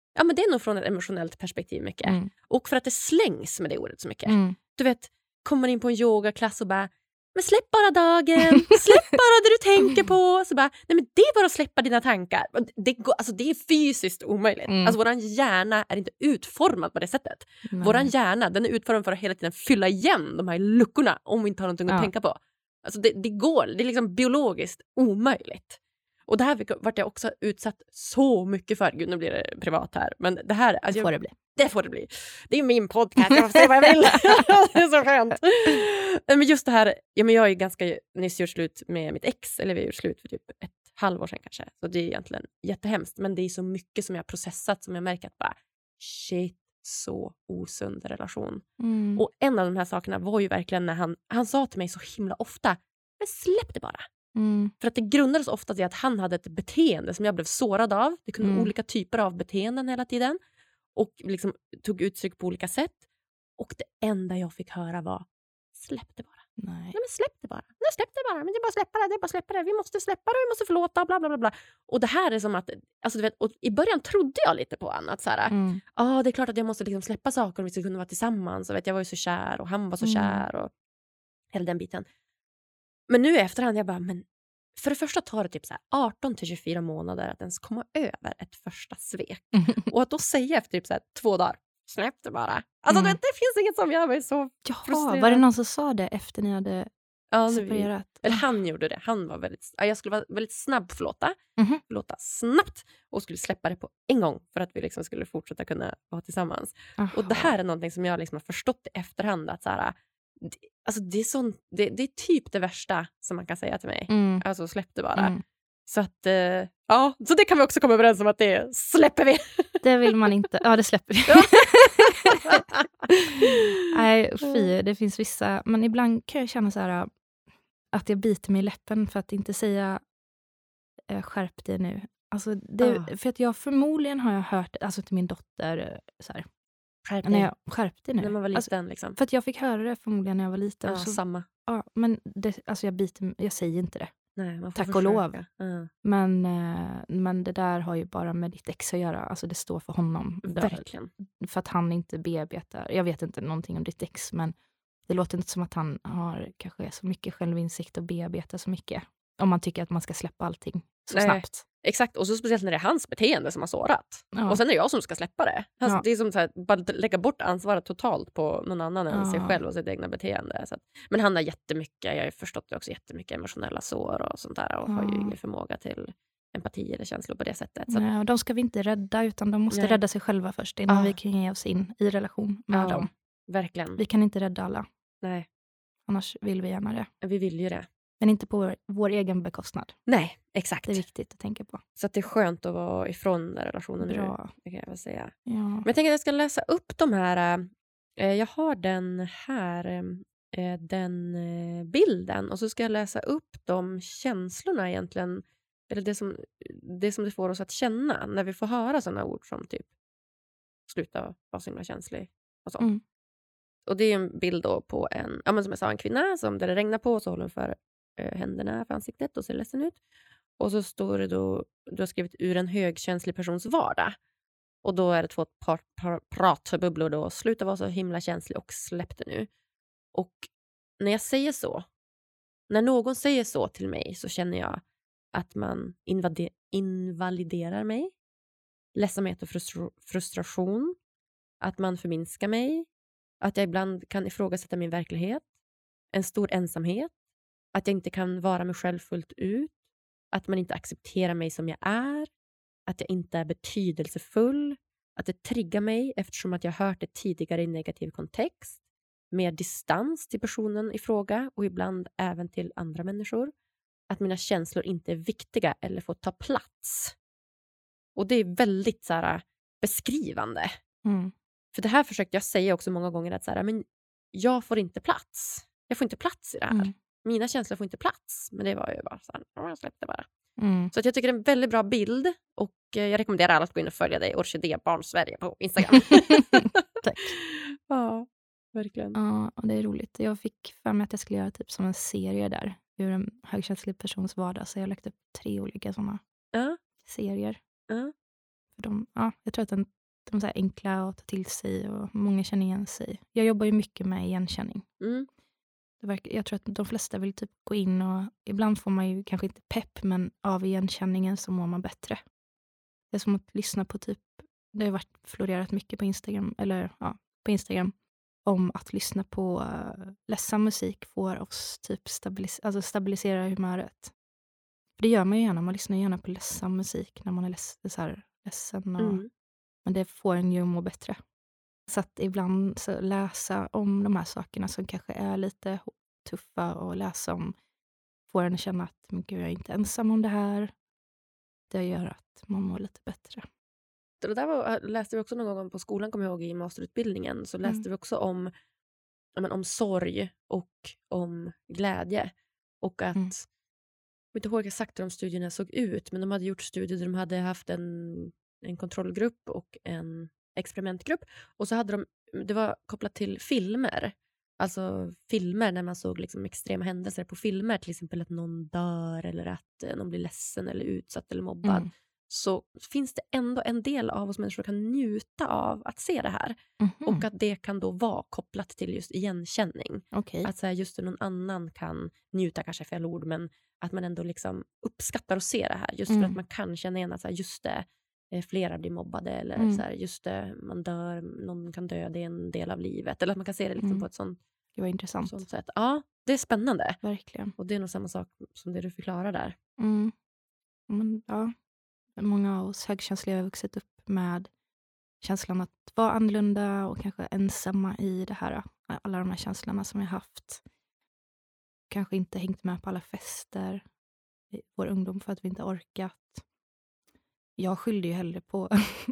emotionellt perspektiv mycket. Och för att det slängs med det ordet så mycket. Du vet, kommer in på en yogaklass och bara, men släpp bara dagen, släpp bara det du tänker på. Så bara, nej men det är bara att släppa dina tankar. Det är fysiskt omöjligt. Alltså våran hjärna är inte utformad på det sättet. Våran hjärna, den är utformad för att hela tiden fylla igen de här luckorna om vi inte har någonting att tänka på. Alltså det går, det är liksom biologiskt omöjligt. Och det här vart jag också utsatt så mycket för. Gud, nu blir det privat här. Men det här... Alltså, det får det bli. Det är min podcast, jag får säga vad jag vill. Det är så skönt. Men just det här, ja, men jag har ju ganska nyss gjort slut med mitt ex. Eller vi har gjort slut för typ 1 halvår sedan kanske. Så det är egentligen jättehemskt. Men det är så mycket som jag har processat som jag märker att bara, shit, så osund relation. Och en av de här sakerna var ju verkligen när han sa till mig så himla ofta, men släpp det bara. För att det grundades ofta i att han hade ett beteende som jag blev sårad av. Det kunde vara olika typer av beteenden hela tiden. Och liksom tog uttryck på olika sätt. Och det enda jag fick höra var, släpp det bara. Nej men släpp det bara. Nej, släpp det bara. Men det är bara att släppa det. Vi måste släppa det, vi måste förlåta, bla bla bla bla. Och det här är som att, alltså du vet, och i början trodde jag lite på annat så här. Det är klart att jag måste liksom släppa saker om vi ska kunna vara tillsammans. Och vet, jag var ju så kär och han var så kär och hela den biten. Men nu i efterhand jag bara, men för det första tar det typ så här 18-24 månader att ens komma över ett första svek. Och att då säga efter typ så här 2 dagar, släpp det bara. Alltså det finns inget som gör mig så frustrerad. Var det någon som sa det efter ni hade separerat? Eller han gjorde det. Han var jag skulle vara väldigt snabb förlåta. Förlåta snabbt. Och skulle släppa det på en gång. För att vi liksom skulle fortsätta kunna vara tillsammans. Och det här är någonting som jag liksom har förstått i efterhand. Att så här, alltså det är typ det värsta som man kan säga till mig. Alltså släpp det bara. Så att, så det kan vi också komma överens om att det släpper vi. Det vill man inte. Ja, det släpper vi. Nej, fy, det finns vissa. Men ibland kan jag känna så här att jag biter mig i läppen för att inte säga skärp dig nu. Alltså för att jag förmodligen har jag hört, alltså till min dotter så här, när jag skärpte nu. När man var liten alltså, liksom. För att jag fick höra det förmodligen när jag var liten. Ja, så, samma. Ja, men alltså jag säger inte det. Nej, man får tack försöka. Och lov. Men det där har ju bara med ditt ex att göra. Alltså det står för honom. Verkligen. För att han inte bearbetar. Jag vet inte någonting om ditt ex, men det låter inte som att han har kanske så mycket självinsikt och bearbetar så mycket. Om man tycker att man ska släppa allting så snabbt. Exakt, och så speciellt när det är hans beteende som har sårat. Ja. Och sen är det jag som ska släppa det. Alltså, Ja. det är som så här, bara lägga bort ansvaret totalt på någon annan än sig Ja. själv och sitt egna beteende. Så att, men han har jättemycket, jag har förstått det också, jättemycket emotionella sår och sånt där. Och har ju Ja. ingen förmåga till empati eller känslor på det sättet. Så att, Nej, och de ska vi inte rädda, utan de måste Nej. rädda sig själva först innan Ja. vi kan ge oss in i relation med ja, dem. verkligen. Vi kan inte rädda alla, Nej, annars vill vi gärna det. vi vill ju det. Men inte på vår egen bekostnad. Nej, exakt. Det är viktigt att tänka på. Så att det är skönt att vara ifrån den där relationen nu. Bra. Det kan jag väl säga. Ja. Men jag tänker att jag ska läsa upp de här. Jag har den här, den bilden. Och så ska jag läsa upp de känslorna egentligen. Eller det som det får oss att känna när vi får höra sådana ord som typ sluta vara så himla känslig och så. Mm. Och det är en bild då på en, ja, men som jag sa, en kvinna som där det regnar på, så håller hon för händerna för ansiktet och ser ledsen ut. Och så står det då, du har skrivit ur en högkänslig persons vardag. Och då är det 2 pratbubblor då. Sluta vara så himla känslig och släpp det nu. Och när jag säger så, när någon säger så till mig, så känner jag att man invaliderar mig. Ledsamhet och frustration. Att man förminskar mig. Att jag ibland kan ifrågasätta min verklighet. En stor ensamhet. Att jag inte kan vara mig själv fullt ut. Att man inte accepterar mig som jag är. Att jag inte är betydelsefull. Att det triggar mig eftersom att jag hört det tidigare i negativ kontext. Mer distans till personen i fråga och ibland även till andra människor. Att mina känslor inte är viktiga eller får ta plats. Och det är väldigt så här, beskrivande. Mm. För det här försökte jag säga också många gånger, att så här, men jag får inte plats. Jag får inte plats i det här. Mm. Mina känslor får inte plats. Men det var ju bara så här, jag släppte bara. Mm. Så att jag tycker det är en väldigt bra bild. Och jag rekommenderar alla att gå in och följa dig, Orkidébarn Sverige, på Instagram. Tack. Ja, verkligen. Ja, och det är roligt. Jag fick för mig att jag skulle göra typ som en serie där. Ur en högkänslig persons vardag. Så jag har lagt upp 3 olika sådana Ja. serier. Ja. För jag tror att de är så här enkla att ta till sig och många känner igen sig. Jag jobbar ju mycket med igenkänning. Mm. Jag tror att de flesta vill typ gå in och ibland får man ju kanske inte pepp, men av igenkänningen så mår man bättre. Det är som att lyssna på typ, det har varit florerat mycket på Instagram, på Instagram, om att lyssna på ledsam musik får oss typ stabilisera humöret. För det gör man ju gärna, man lyssnar gärna på ledsam musik när man är ledsen. Men det får en ju att må bättre. Så att ibland så läsa om de här sakerna som kanske är lite tuffa och läsa om får en att känna att men gud, jag är inte ensam om det här. Det gör att man mår lite bättre. Det där läste vi också någon gång på skolan, kommer jag ihåg, i masterutbildningen. Så läste vi också om sorg och om glädje. Och att, jag vet inte ihåg exakt hur de studierna såg ut, men de hade gjort studier där de hade haft en kontrollgrupp och en experimentgrupp. Och så hade det var kopplat till filmer. Alltså filmer när man såg liksom extrema händelser på filmer. Till exempel att någon dör eller att någon blir ledsen eller utsatt eller mobbad. Så finns det ändå en del av oss människor kan njuta av att se det här. Och att det kan då vara kopplat till just igenkänning. Okay. Att så här, just någon annan kan njuta, kanske fel ord, men att man ändå liksom uppskattar att se det här. Just för att man kan känna igen att så här, just det, flera blir mobbade eller så här, just det, man dör, någon kan dö, det är en del av livet. Eller att man kan se det liksom på ett sånt, det var intressant. sånt sätt. Ja, det är spännande. Verkligen. Och det är nog samma sak som det du förklarar där. Men, ja. Många av oss högkänsliga har vuxit upp med känslan att vara annorlunda och kanske ensamma i det här. Alla de här känslorna som vi har haft. Kanske inte hängt med på alla fester i vår ungdom för att vi inte orkat. Jag skyllde ju hellre på...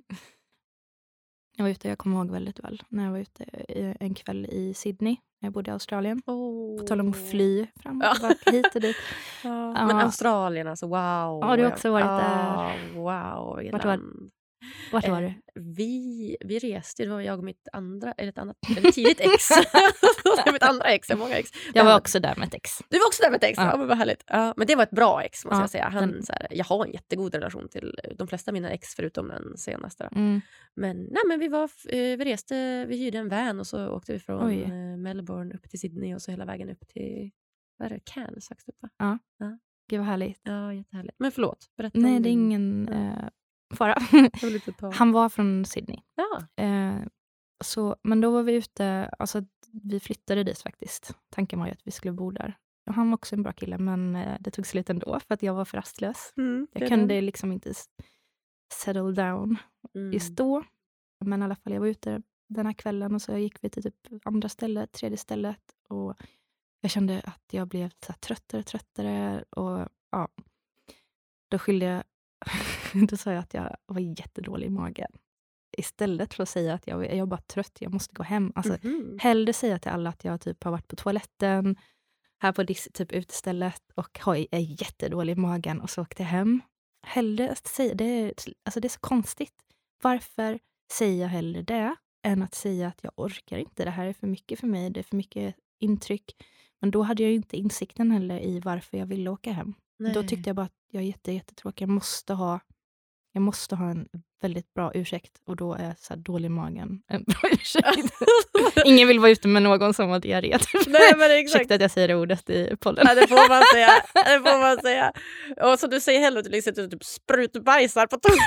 jag kommer ihåg väldigt väl när jag var ute en kväll i Sydney när jag bodde i Australien. På tal om att fly fram och tillbaka hit och dit. Men Australien, alltså wow. Ja, du har också varit där. Wow. Vart var du? Vi reste, det var jag och mitt tidigt ex. Mitt andra ex, jag har många ex. Jag var också där med ett ex. Du var också där med ett ex, ja men vad härligt. Ja, men det var ett bra ex, måste jag säga. Jag har en jättegod relation till de flesta av mina ex förutom den senaste. Men vi reste, vi hyrde en van och så åkte vi från Melbourne upp till Sydney och så hela vägen upp till Cairns högst upp, va? Ja. Gud vad härligt. Ja, jättehärligt. Men förlåt, berätta. Nej, det är ingen fara. Jag vill inte ta. Han var från Sydney. Ja. Men då var vi ute, alltså vi flyttade dit faktiskt. Tanken var ju att vi skulle bo där. Och han var också en bra kille, men det tog slut ändå för att jag var för rastlös. Jag kunde liksom inte settle down just då. Men i alla fall, jag var ute den här kvällen och så gick vi till typ andra stället, tredje stället. Och jag kände att jag blev så här tröttare. Och ja, då skyllde jag, då sa jag att jag var jättedålig i magen. Istället för att säga att jag är bara trött, jag måste gå hem. Alltså, hellre säga till alla att jag typ har varit på toaletten, här på typ utestället och är jättedålig i magen och så åkte jag hem. Hellre att säga, det är så konstigt. Varför säger jag hellre det än att säga att jag orkar inte, det här är för mycket för mig, det är för mycket intryck. Men då hade jag ju inte insikten heller i varför jag ville åka hem. Nej. Då tyckte jag bara att jag är jättetråkig. Jag måste ha en väldigt bra ursäkt. Och då är så här dålig i magen en bra ursäkt. Ingen vill vara ute med någon som har diarré. Nej, men exakt. Ursäkta att jag säger det ordet i podden. Nej, det får man säga. Och så du säger hellre att du liksom typ sprutbajsar på tungan.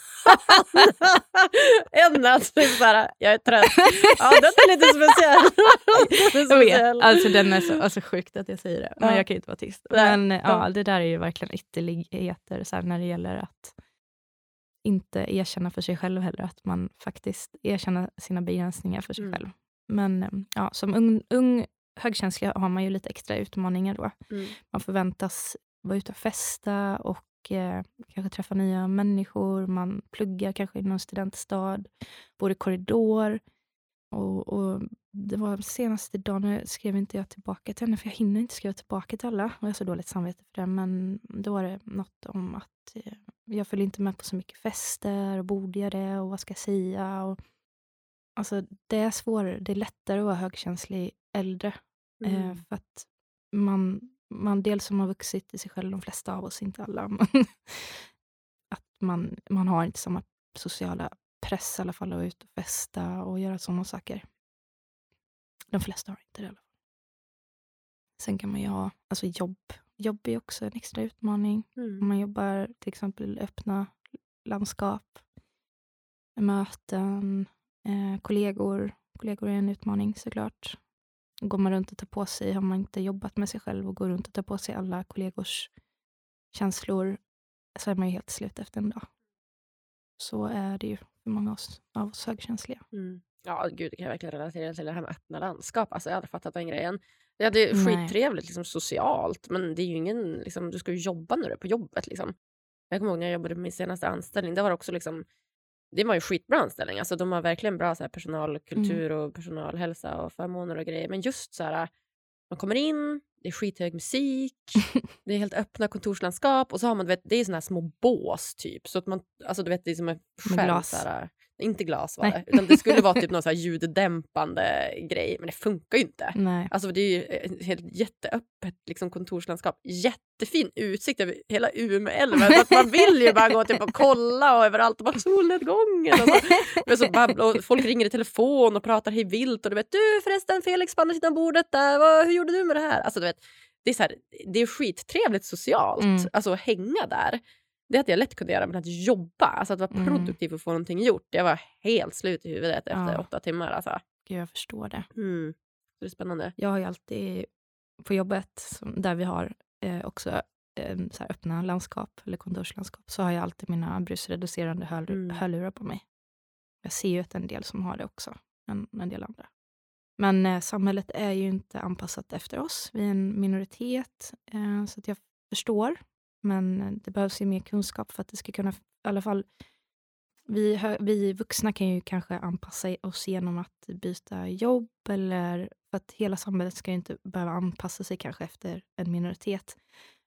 Än att såhär, jag är trött. Ja, det är lite speciell. Jag vet, alltså den är så sjukt att jag säger det. Men jag kan ju inte vara tyst. Men det där är ju verkligen ytterligheter så här, när det gäller att inte erkänna för sig själv heller. Att man faktiskt erkänner sina begränsningar för sig själv. Men ja, som ung högkänslig har man ju lite extra utmaningar då. Man förväntas vara ute och festa och kanske träffa nya människor. Man pluggar kanske i någon studentstad, bor i korridor. Och det var senaste dagen skrev inte jag tillbaka till henne, för jag hinner inte skriva tillbaka till alla. Och jag har så dåligt samvete för det. Men då var det något om att jag följer inte med på så mycket fester. Och borde jag det? Och vad ska jag säga? Och, alltså, det är svårare. Det är lättare att vara högkänslig äldre. För att man dels som har vuxit i sig själv, de flesta av oss, inte alla. Men att man har inte samma sociala press i alla fall att ut och festa och göra sådana saker. De flesta har inte det i alla fall. Sen kan man ju ha jobb. Jobb är också en extra utmaning. Om man jobbar till exempel öppna landskap, möten, kollegor. Kollegor är en utmaning såklart. Går man runt och tar på sig, har man inte jobbat med sig själv och går runt och tar på sig alla kollegors känslor, så är man ju helt slut efter en dag. Så är det ju för många av oss högkänsliga. Ja, gud, det kan jag verkligen relatera till det här med öppna landskap. Alltså, jag hade fattat den grejen. Ja, det är skittrevligt liksom, socialt, men det är ju ingen, liksom, du ska ju jobba när du är på jobbet. Liksom. Jag kommer ihåg när jag jobbade med min senaste anställning, det var också liksom, det var ju skitbra anställning. Alltså, de har verkligen bra så här, personalkultur och personalhälsa och förmåner och grejer. Men just så här, man kommer in, det är skithög musik, det är helt öppna kontorslandskap och så har man, du vet, det är såna här små bås typ, så att man, alltså du vet, det är som en skärm, så här, inte glas var det, utan det skulle vara typ någon så här ljuddämpande grej, men det funkar ju inte. Nej. Alltså det är ju ett helt jätteöppet liksom, kontorslandskap, jättefin utsikt över hela Umeälven, så att man vill ju bara gå typ och kolla och överallt och bara solnedgången och folk ringer i telefon och pratar hej vilt och du vet, du förresten Felix på andra sidan bordet där, hur gjorde du med det här? Alltså du vet, det är så här, det är skittrevligt socialt, alltså att hänga där. Det hade jag lätt kunnat göra, men att jobba, alltså att vara produktiv och få någonting gjort. Jag var helt slut i huvudet efter 8 timmar. Alltså. Jag förstår det. Så det är spännande. Jag har ju alltid på jobbet, där vi har också så här öppna landskap eller kontorslandskap, så har jag alltid mina brusreducerande hörlurar på mig. Jag ser ju att en del som har det också, en del andra. Men samhället är ju inte anpassat efter oss. Vi är en minoritet, så att jag förstår. Men det behövs ju mer kunskap för att det ska kunna, i alla fall, vi vuxna kan ju kanske anpassa oss genom att byta jobb, eller för att hela samhället ska ju inte behöva anpassa sig kanske efter en minoritet.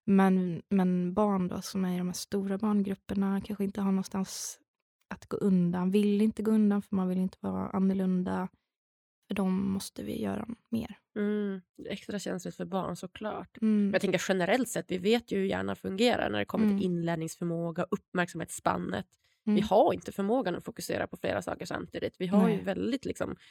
Men barn då, som är i de här stora barngrupperna, kanske inte har någonstans att gå undan, vill inte gå undan för man vill inte vara annorlunda. För dem måste vi göra mer. Extra känsligt för barn såklart. Men jag tänker generellt sett, vi vet ju hur hjärnan fungerar när det kommer till inlärningsförmåga, uppmärksamhetsspannet. Vi har inte förmågan att fokusera på flera saker samtidigt. Vi har ju väldigt liksom,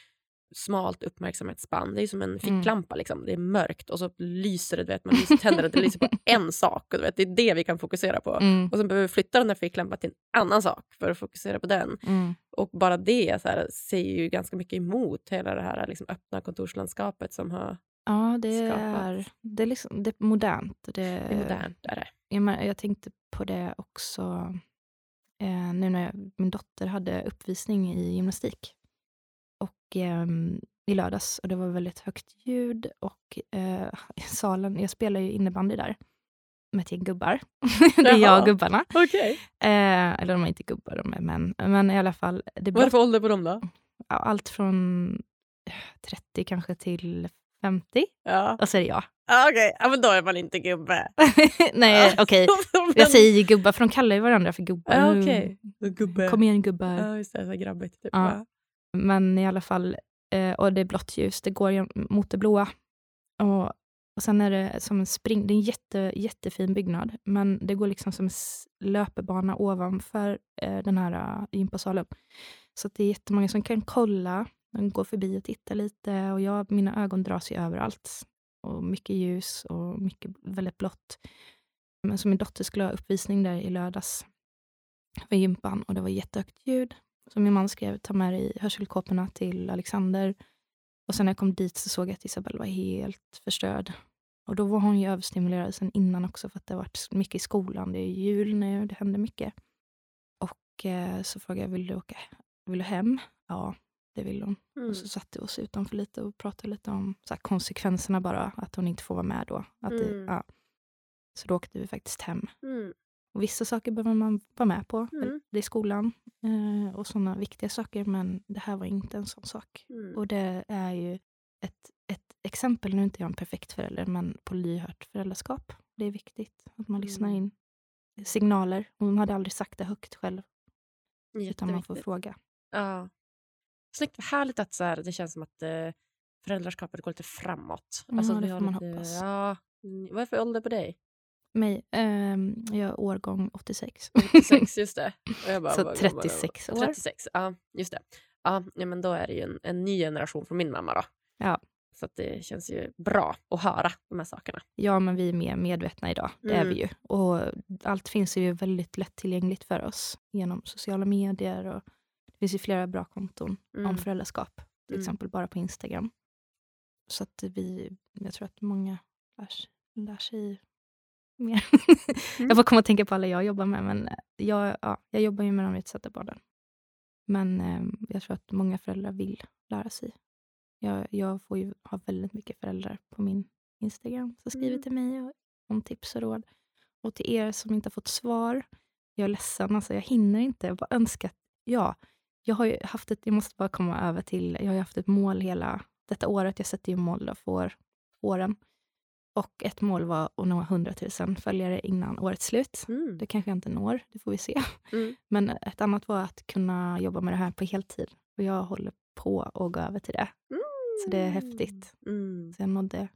smalt uppmärksamhetsspann. Det är som en ficklampa liksom. Det är mörkt och så lyser det, du vet, man lyser tänderna, det lyser på en sak och du vet, det är det vi kan fokusera på. Och sen behöver vi flytta den där ficklampan till en annan sak för att fokusera på den. Och bara det så här, säger ju ganska mycket emot hela det här liksom, öppna kontorslandskapet som har det är liksom, det är modernt. Det är modernt, är det. Jag tänkte på det också nu när min dotter hade uppvisning i gymnastik. Och i lördags. Och det var väldigt högt ljud. Och i salen, jag spelar ju innebandy där. Med ett gäng gubbar. Det är jag och gubbarna. Okay. Eller de är inte gubbar, de är män. Men i alla fall. Vad är det för ålder på dem då? Allt från 30 kanske till 50. Ja. Och så är det jag. Okej, men då är man inte gubbe. Nej, okej. Jag säger gubbar, för de kallar ju varandra för gubbar. Ja, okej. Gubbe. Kom igen, gubbar. Ja, just det. Så grabbigt typ. Ja. Men i alla fall, och det är blått ljus. Det går mot det blåa. Och sen är det som en spring. Det är en jättefin byggnad. Men det går liksom som en löpebana ovanför den här gympasalen. Så att det är jättemånga som kan kolla. De går förbi och tittar lite. Och mina ögon dras ju överallt. Och mycket ljus och mycket väldigt blått. Men som min dotter skulle ha uppvisning där i lördags för gympan. Och det var jättehögt ljud. Så min man skrev, ta med dig hörselkåporna till Alexander. Och sen när jag kom dit så såg jag att Isabelle var helt förstörd. Och då var hon ju överstimulerad sen innan också. För att det har varit mycket i skolan. Det är jul nu, det händer mycket. Och så frågade jag, vill du hem? Ja, det vill hon. Och så satte vi oss utanför lite och pratade lite om så här, konsekvenserna bara. Att hon inte får vara med då. Så då åkte vi faktiskt hem. Och vissa saker behöver man vara med på. Det är skolan och sådana viktiga saker. Men det här var inte en sån sak. Och det är ju ett exempel. Nu är inte jag en perfekt förälder, men på lyhört föräldraskap. Det är viktigt att man lyssnar in signaler. Hon hade aldrig sagt det högt själv. Utan man får fråga. Ja. Snyggt, härligt att så här, det känns som att föräldraskapet går lite framåt. Alltså, det får man hoppas. Ja. Vad är för ålder på dig? Mig, jag är årgång 86. 86, just det. Och jag bara, så 36 år. 36, ja, just det. Ja, men då är det ju en ny generation från min mamma då. Ja. Så att det känns ju bra att höra de här sakerna. Ja, men vi är mer medvetna idag. Det är vi ju. Och allt finns ju väldigt lättillgängligt för oss genom sociala medier. Och det finns ju flera bra konton om föräldraskap. Till exempel bara på Instagram. Så att jag tror att många lär sig mer. Jag får komma att tänka på alla jag jobbar med. Men jag jobbar ju med de utsatta barnen. Men jag tror att många föräldrar vill lära sig. Jag får ju ha väldigt mycket föräldrar på min Instagram. Så skriver till mig om tips och råd. Och till er som inte har fått svar. Jag är ledsen, alltså jag hinner inte. Jag bara önskar. Jag har ju haft jag måste bara komma över till. Jag har ju haft ett mål hela detta året. Jag sätter ju mål då för åren. Och ett mål var att nå 100 000 följare innan årets slut. Det kanske jag inte når, det får vi se. Men ett annat var att kunna jobba med det här på heltid. Och jag håller på att gå över till det. Så det är häftigt. Så jag nådde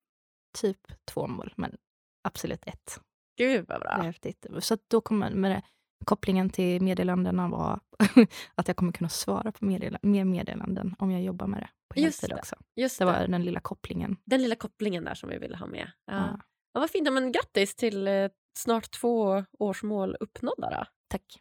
typ 2 mål, men absolut 1. Gud vad bra. Det är häftigt. Så att då kommer med det, kopplingen till meddelandena var att jag kommer kunna svara på mer meddelanden om jag jobbar med det på heltid också. Det var den lilla kopplingen. Den lilla kopplingen där som vi ville ha med. Ja, vad fint. Men grattis till snart 2 årsmål uppnådda då. Tack.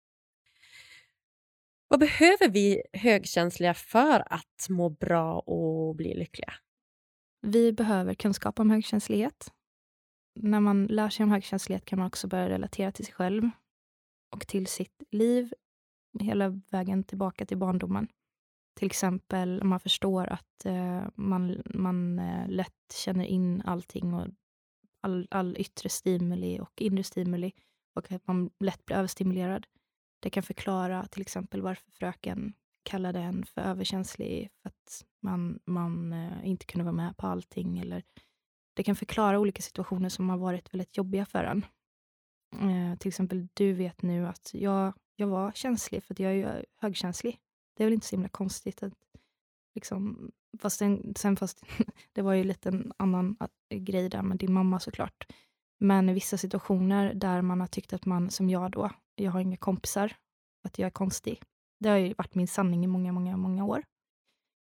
Vad behöver vi högkänsliga för att må bra och bli lyckliga? Vi behöver kunskap om högkänslighet. När man lär sig om högkänslighet kan man också börja relatera till sig själv och till sitt liv hela vägen tillbaka till barndomen. Till exempel om man förstår att man lätt känner in allting och all yttre stimuli och inre stimuli och att man lätt blir överstimulerad. Det kan förklara till exempel varför fröken kallade en för överkänslig för att man inte kunde vara med på allting. Eller det kan förklara olika situationer som har varit väldigt jobbiga för en. Till exempel du vet nu att jag var känslig för att jag är högkänslig. Det är väl inte så himla konstigt att liksom, fast det var ju lite en annan grej där med din mamma såklart. Men i vissa situationer där man har tyckt att man, som jag har inga kompisar, att jag är konstig. Det har ju varit min sanning i många, många, många år.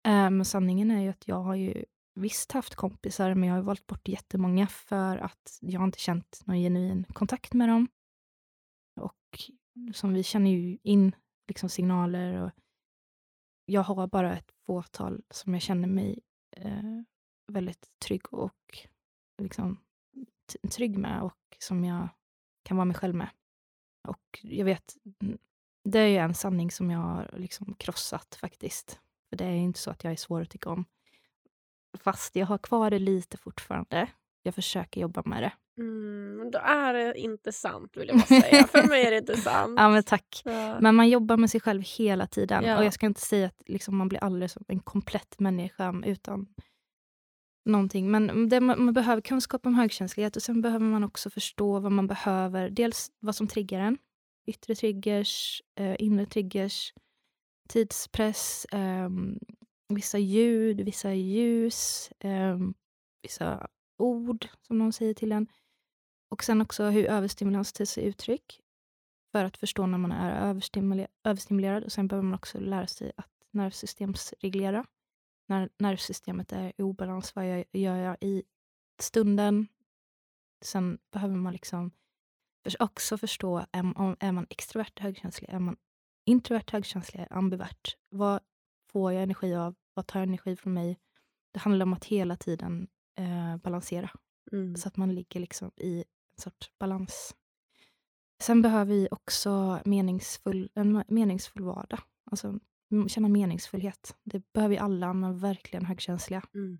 Men sanningen är ju att jag har ju visst haft kompisar, men jag har valt bort jättemånga för att jag har inte känt någon genuin kontakt med dem. Och som vi känner ju in liksom signaler, och jag har bara ett fåtal som jag känner mig väldigt trygg och liksom trygg med, och som jag kan vara mig själv med. Och jag vet, det är ju en sanning som jag har liksom krossat faktiskt. För det är inte så att jag är svår att tycka om. Fast jag har kvar det lite fortfarande. Jag försöker jobba med det. Då är det inte sant, vill jag bara säga. För mig är det inte sant. Ja, men tack. Ja. Men man jobbar med sig själv hela tiden. Ja. Och jag ska inte säga att liksom man blir aldrig som en komplett människa utan någonting. Men man behöver kunskap om högkänslighet, och sen behöver man också förstå vad man behöver. Dels vad som triggar en. Yttre triggers, inre triggers, tidspress, vissa ljud, vissa ljus, vissa ord som någon säger till en. Och sen också hur överstimulans tar sig uttryck, för att förstå när man är överstimulerad. Och sen behöver man också lära sig att nervsystemsreglera. När nervsystemet är i obalans, vad gör jag i stunden? Sen behöver man liksom också förstå, är man extrovert högkänslig, är man introvert högkänslig, ambivert? Vad får jag energi av? Vad tar energi från mig? Det handlar om att hela tiden balansera. Så att man ligger liksom i en sorts balans. Sen behöver vi också en meningsfull vardag. Alltså känna meningsfullhet. Det behöver vi alla, men verkligen högkänsliga.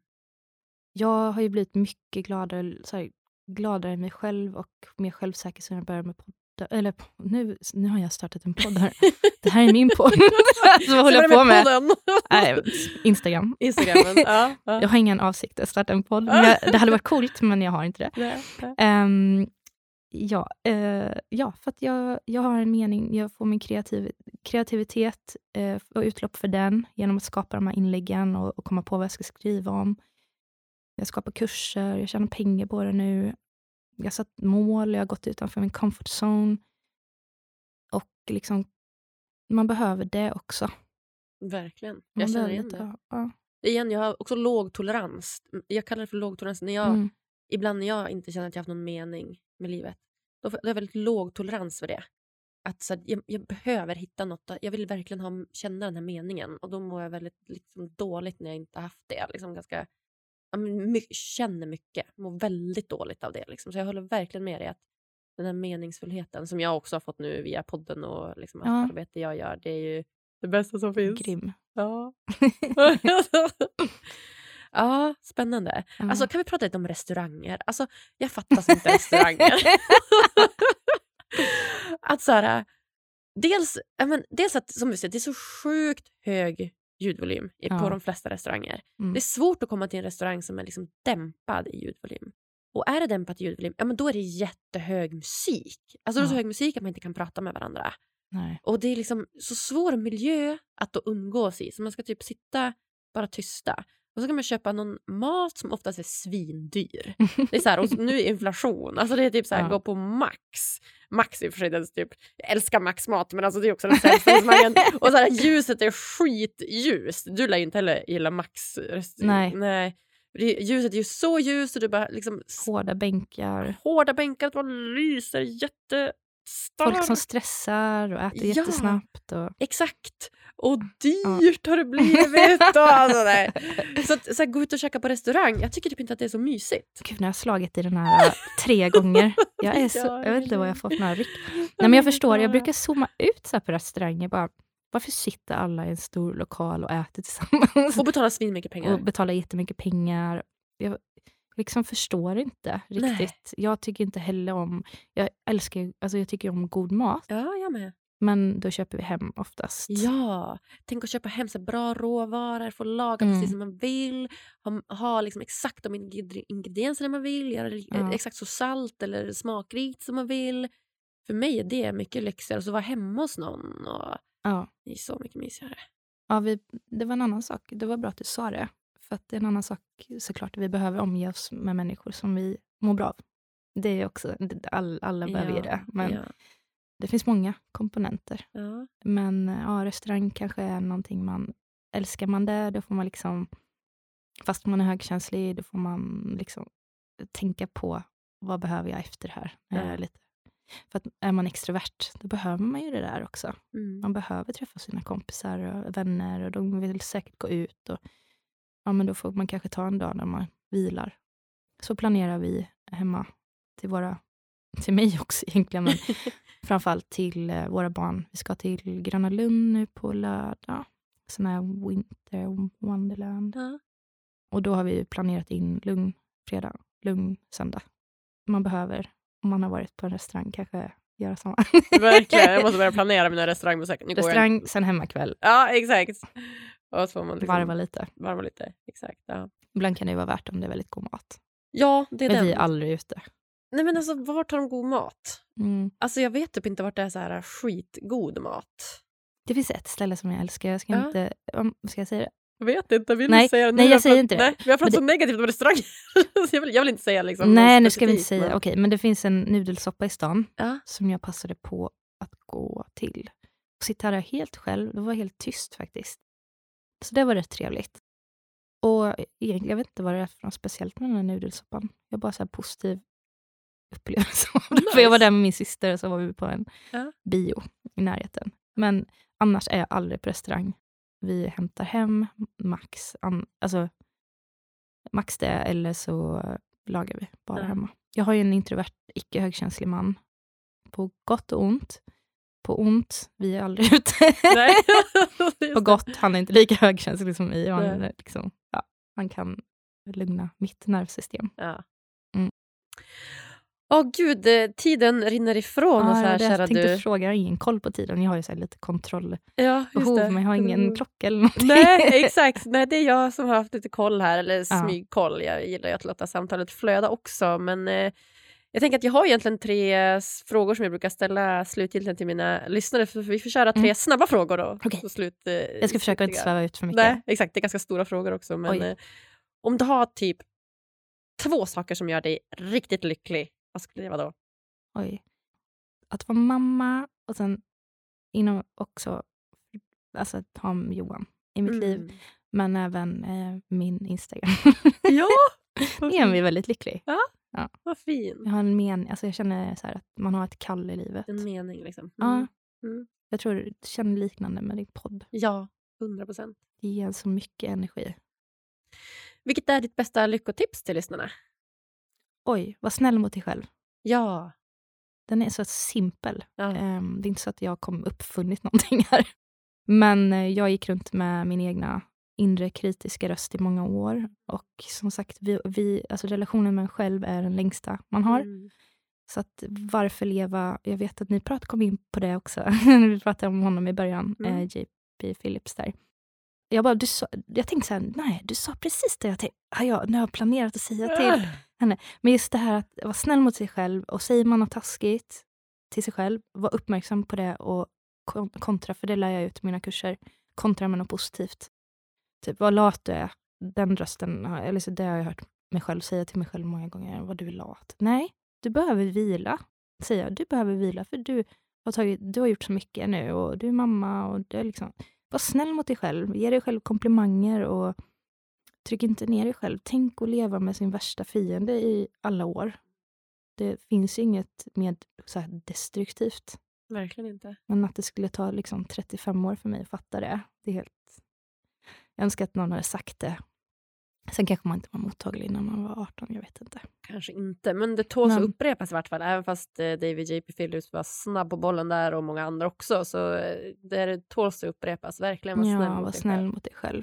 Jag har ju blivit mycket gladare i mig själv och mer självsäker sen jag började med poddar. Eller nu har jag startat en podd här. Det här är min podd. Så vad håller jag på med? Nej, Instagram. Ja. Jag har ingen avsikt att starta en podd. Det hade varit coolt, men jag har inte det. Ja, för att jag har en mening. Jag får min kreativitet och utlopp för den genom att skapa de här inläggen och komma på vad jag ska skriva om. Jag skapar kurser, jag tjänar pengar på det nu. Jag har satt mål, jag har gått utanför min comfort zone. Och liksom, man behöver det också. Verkligen, jag känner igen det. Ja. Igen, jag har också låg tolerans. Jag kallar det för låg tolerans när ibland när jag inte känner att jag har haft någon mening med livet. Då har jag väldigt låg tolerans för det. Att så jag behöver hitta något. Jag vill verkligen känna den här meningen. Och då mår jag väldigt liksom, dåligt när jag inte haft det. Liksom ganska, känner mycket. Mår väldigt dåligt av det. Liksom. Så jag håller verkligen med dig att den här meningsfullheten som jag också har fått nu via podden och liksom allt arbete jag gör, det är ju det bästa som finns. Grym. Ja. Ja, spännande. Alltså, kan vi prata lite om restauranger? Alltså, jag fattar inte restauranger. Att så här, dels att, som vi säger, det är så sjukt hög ljudvolym på de flesta restauranger. Det är svårt att komma till en restaurang som är liksom dämpad i ljudvolym. Och är det dämpat ljudvolym, men då är det jättehög musik. Alltså det är så hög musik att man inte kan prata med varandra. Nej. Och det är liksom så svår miljö att då umgås i. Så man ska typ sitta bara tysta. Och så kan man köpa någon mat som oftast är svindyr. Det är så här, och nu är inflation. Alltså det är typ så här, gå på Max. Max i och för sig, det är typ, jag älskar Max-mat, men alltså det är också den sämsta. Och så här, ljuset är skitljust. Du lär ju inte heller gilla Max. Nej. Ljuset är ju så ljust och du bara liksom... Hårda bänkar, att man lyser jättestarkt. Folk som stressar och äter jättesnabbt. Och... Exakt. Och dyrt har det blivit. Och alltså, nej. Så här, gå ut och käka på restaurang. Jag tycker typ inte att det är så mysigt. Gud, när jag har slagit i den här 3 gånger. Jag vet inte vad jag får för några ryck. Nej, men jag förstår. Jag brukar zooma ut så här på restauranger. Bara, varför sitter alla i en stor lokal och äter tillsammans? Och betalar svinmycket pengar. Och betalar jättemycket pengar. Jag liksom förstår inte riktigt. Nej. Jag tycker inte heller om... Jag tycker om god mat. Ja, jag med. Men då köper vi hem oftast. Ja, tänk att köpa hem så bra råvaror, få laga precis som man vill, ha liksom exakt de ingredienserna man vill, göra exakt så salt eller smakrikt som man vill. För mig är det mycket lyxigare, så vara hemma hos någon och det är så mycket mysigare. Ja, det var en annan sak. Det var bra att du sa det. För att det är en annan sak såklart. Vi behöver omge oss med människor som vi mår bra av. Det är också, alla behöver ju det. Men det finns många komponenter. Ja. Men restaurang kanske är någonting man älskar man det, då får man liksom, fast man är högkänslig, då får man liksom tänka på vad behöver jag efter det här. Lite. För att är man extrovert, då behöver man ju det där också. Man behöver träffa sina kompisar och vänner och de vill säkert gå ut. Och, ja, men då får man kanske ta en dag när man vilar. Så planerar vi hemma till mig också egentligen, men framförallt till våra barn. Vi ska till Gröna Lund nu på lördag. Sån här Winter Wonderland. Och då har vi planerat in lugn fredag, lugn söndag. Man behöver, om man har varit på en restaurang, kanske göra samma. Verkligen, jag måste börja planera mina restaurangbesök. Restaurang, sen hemmakväll. Ja, exakt. Och så får man liksom varva lite. Exakt, ja. Ibland kan det ju vara värt om det är väldigt god mat. Ja, det är men vi är aldrig ute. Nej, men alltså, vart har de god mat? Alltså jag vet typ inte vart det är så här skitgod mat. Det finns ett ställe som jag älskar. Jag ska inte, ska jag säga det? Jag vet inte, vill nej, du säga det? Nej, jag säger inte det. Nej, vi har pratat så negativt om restaurang. jag vill inte säga liksom. Nej, nu ska vi inte säga. Okej, men det finns en nudelsoppa i stan som jag passade på att gå till. Och sitta här helt själv. Det var helt tyst faktiskt. Så det var rätt trevligt. Och jag vet inte vad det är för något speciellt med den här nudelsoppan. Jag bara så här positiv upplevelse. Nice. För jag var där med min syster och så var vi på en bio i närheten. Men annars är jag aldrig på restaurang. Vi hämtar hem max det, eller så lagar vi bara hemma. Jag har ju en introvert, icke högkänslig man. På gott och ont. På ont, vi är aldrig ute. Nej. På gott, han är inte lika högkänslig som mig. Han kan lugna mitt nervsystem. Ja. Gud, tiden rinner ifrån oss här, kära du. Jag tänkte fråga, jag har ingen koll på tiden. Jag har ju så här lite kontrollbehov, men jag har ingen klocka eller någonting. Nej, exakt. Nej, det är jag som har haft lite koll här, eller smygkoll. Jag gillar ju att låta samtalet flöda också, men jag tänker att jag har egentligen 3 frågor som jag brukar ställa slutgiltigt till mina lyssnare, för vi får köra 3 snabba frågor då. Okay. Jag ska försöka inte sväva ut för mycket. Nej, exakt. Det är ganska stora frågor också, men om du har typ 2 saker som gör dig riktigt lycklig, vad skulle det vara då? Att vara mamma och sen inom också att ha Johan i mitt liv, men även min Instagram. Ja! Det gör mig väldigt lycklig. Ja. Vad fin. Jag har en mening, jag känner så här att man har ett kall i livet. En mening liksom. Jag tror du känner liknande med din podd. Ja, 100%. Det ger så mycket energi. Vilket är ditt bästa lyckotips till lyssnarna? Var snäll mot dig själv. Ja. Den är så simpel. Ja. Det är inte så att jag kom uppfunnit någonting här. Men jag gick runt med min egna inre kritiska röst i många år. Och som sagt, alltså relationen med en själv är den längsta man har. Så att varför leva? Jag vet att ni kom in på det också. När vi pratade om honom i början. J.P. Phillips där. Jag tänkte så här, nej, du sa precis det jag nu har planerat att säga till henne. Men just det här att vara snäll mot sig själv, och säger man något taskigt till sig själv, var uppmärksam på det och kontra, för det lär jag ut i mina kurser, kontra med något positivt. Typ, vad lat du är, den rösten, eller så det har jag hört mig själv säga till mig själv många gånger, vad du är lat. Nej, du behöver vila, säger jag, du behöver vila, för du har gjort så mycket nu, och du är mamma, och det är liksom, var snäll mot dig själv, ge dig själv komplimanger och tryck inte ner dig själv. Tänk att leva med sin värsta fiende i alla år. Det finns inget mer så här destruktivt. Verkligen inte. Men att det skulle ta liksom 35 år för mig att fatta det. Det är helt... Jag önskar att någon hade sagt det. Sen kanske man inte var mottaglig när man var 18, jag vet inte. Kanske inte, men det tåls att upprepas i vart fall. Även fast David J.P. Phillips var snabb på bollen där, och många andra också. Så det tåls att upprepas. Verkligen var snäll mot dig själv.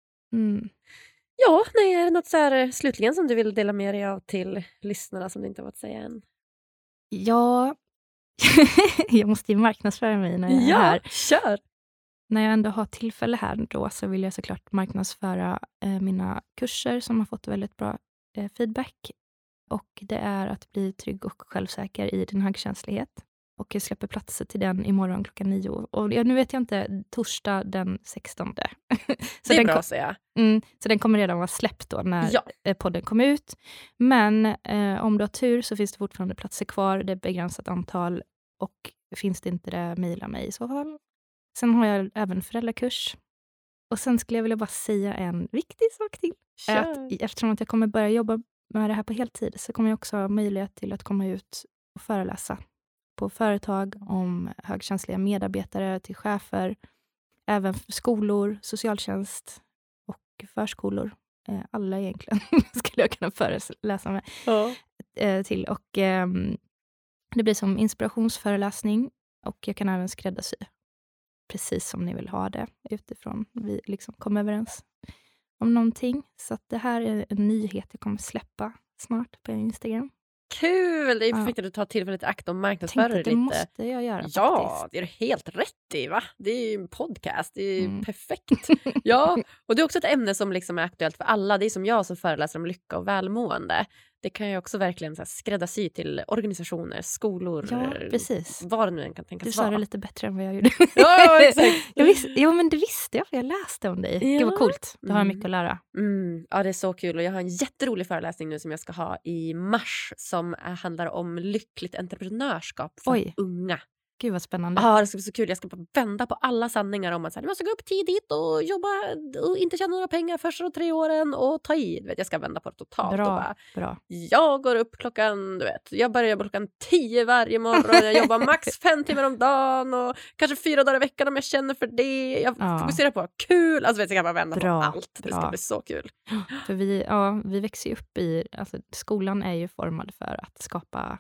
Ja, nej, är det något så här slutligen som du vill dela med dig av till lyssnarna som du inte har fått säga än? Ja, jag måste ju marknadsföra mig när jag är här. Ja, kör! När jag ändå har tillfälle här då, så vill jag såklart marknadsföra mina kurser som har fått väldigt bra feedback. Och det är att bli trygg och självsäker i din högkänslighet. Och jag släpper platser till den imorgon 9:00. Och nu vet jag inte, torsdag den 16. Så det är bra att säga. Så den kommer redan vara släppt då när podden kommer ut. Men om du har tur så finns det fortfarande platser kvar. Det är begränsat antal. Och finns det inte det, mejla mig i så fall. Sen har jag även föräldrakurs. Och sen skulle jag vilja bara säga en viktig sak till. Eftersom att jag kommer börja jobba med det här på heltid så kommer jag också ha möjlighet till att komma ut och föreläsa på företag om högkänsliga medarbetare till chefer, även skolor, socialtjänst och förskolor. Alla egentligen skulle jag kunna föreläsa med till. Och det blir som inspirationsföreläsning och jag kan även skräddarsy precis som ni vill ha det utifrån vi liksom kom överens om någonting. Så att det här är en nyhet jag kommer släppa snart på Instagram. Kul! Det är perfekt att du tar tillfället i akt och marknadsför det lite. Det måste jag göra faktiskt. Ja, det är helt rätt i, va? Det är ju en podcast, det är perfekt. Ja, och det är också ett ämne som liksom är aktuellt för alla. Det är som jag som föreläser om lycka och välmående. Det kan ju också verkligen så här skräddarsy till organisationer, skolor. Ja, precis. Vad det nu än kan tänkas vara. Du sa det lite bättre än vad jag gjorde. Ja, exakt. Men det visste jag för jag läste om dig. Ja. Det var coolt. Det har jag mycket att lära. Ja, det är så kul. Och jag har en jätterolig föreläsning nu som jag ska ha i mars som handlar om lyckligt entreprenörskap för unga. Gud vad spännande. Ja, det ska bli så kul. Jag ska bara vända på alla sanningar om att du måste gå upp tidigt och jobba och inte tjäna några pengar första 3 åren och ta i. Jag ska vända på det totalt. Bra. Jag går upp jag börjar jobba klockan 10 varje morgon. Jag jobbar max 5 timmar om dagen och kanske 4 dagar i veckan om jag känner för det. Jag fokuserar på kul. Alltså jag ska bara vända på allt. Det ska bli så kul. För vi växer ju upp i, alltså skolan är ju formad för att skapa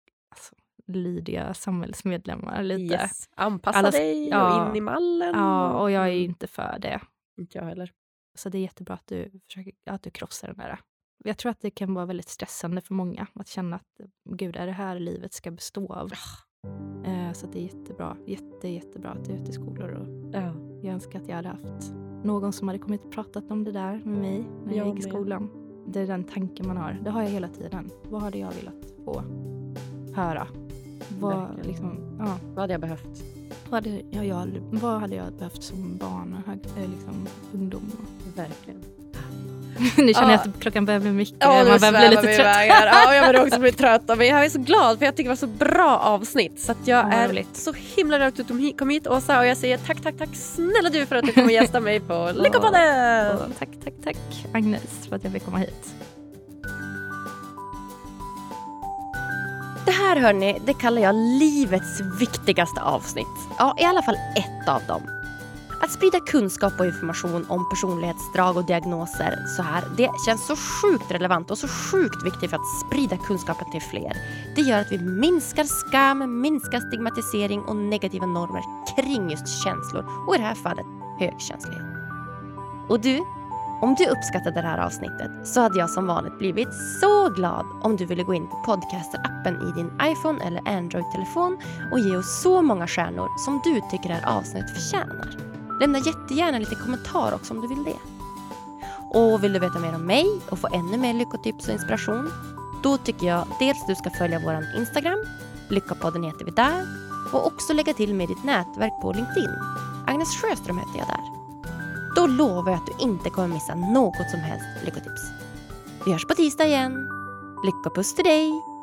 lydiga samhällsmedlemmar lite. Yes. Anpassa dig och in i mallen. Ja, och jag är ju inte för det. Inte jag heller. Så det är jättebra att du krossar den där. Jag tror att det kan vara väldigt stressande för många att känna att gud, är det här livet ska bestå av. Så det är jättebra. Jättebra att du är ute i skolor. Och jag önskar att jag hade haft någon som hade kommit och pratat om det där med mig när jag gick i skolan. Det är den tanken man har. Det har jag hela tiden. Vad hade jag velat få höra? Vad hade jag behövt? Vad hade jag behövt som barn och ungdom? Verkligen. Nu känner jag att klockan börjar bli mycket. Man börjar bli lite trött. Jag börjar också bli trött. Men jag är så glad för jag tycker det var så bra avsnitt. Så att jag är så himla glad att du kom hit, Åsa. Och jag säger tack snälla du för att du kommer gästa mig på Lyckopodden. Tack Agnes för att jag fick komma hit. Det här hörni, det kallar jag livets viktigaste avsnitt. Ja, i alla fall ett av dem. Att sprida kunskap och information om personlighetsdrag och diagnoser så här, det känns så sjukt relevant och så sjukt viktigt för att sprida kunskapen till fler. Det gör att vi minskar skam, minskar stigmatisering och negativa normer kring just känslor och i det här fallet högkänslighet. Och du, om du uppskattade det här avsnittet så hade jag som vanligt blivit så glad om du ville gå in på Podcaster-appen i din iPhone eller Android-telefon och ge oss så många stjärnor som du tycker det här avsnittet förtjänar. Lämna jättegärna lite kommentar också om du vill det. Och vill du veta mer om mig och få ännu mer lyckotips och inspiration, då tycker jag dels du ska följa våran Instagram, Lyckopodden heter vi där, och också lägga till med ditt nätverk på LinkedIn. Agnes Sjöström heter jag där. Då lovar jag att du inte kommer missa något som helst lyckotips. Vi hörs på tisdag igen. Lyckopuss till dig!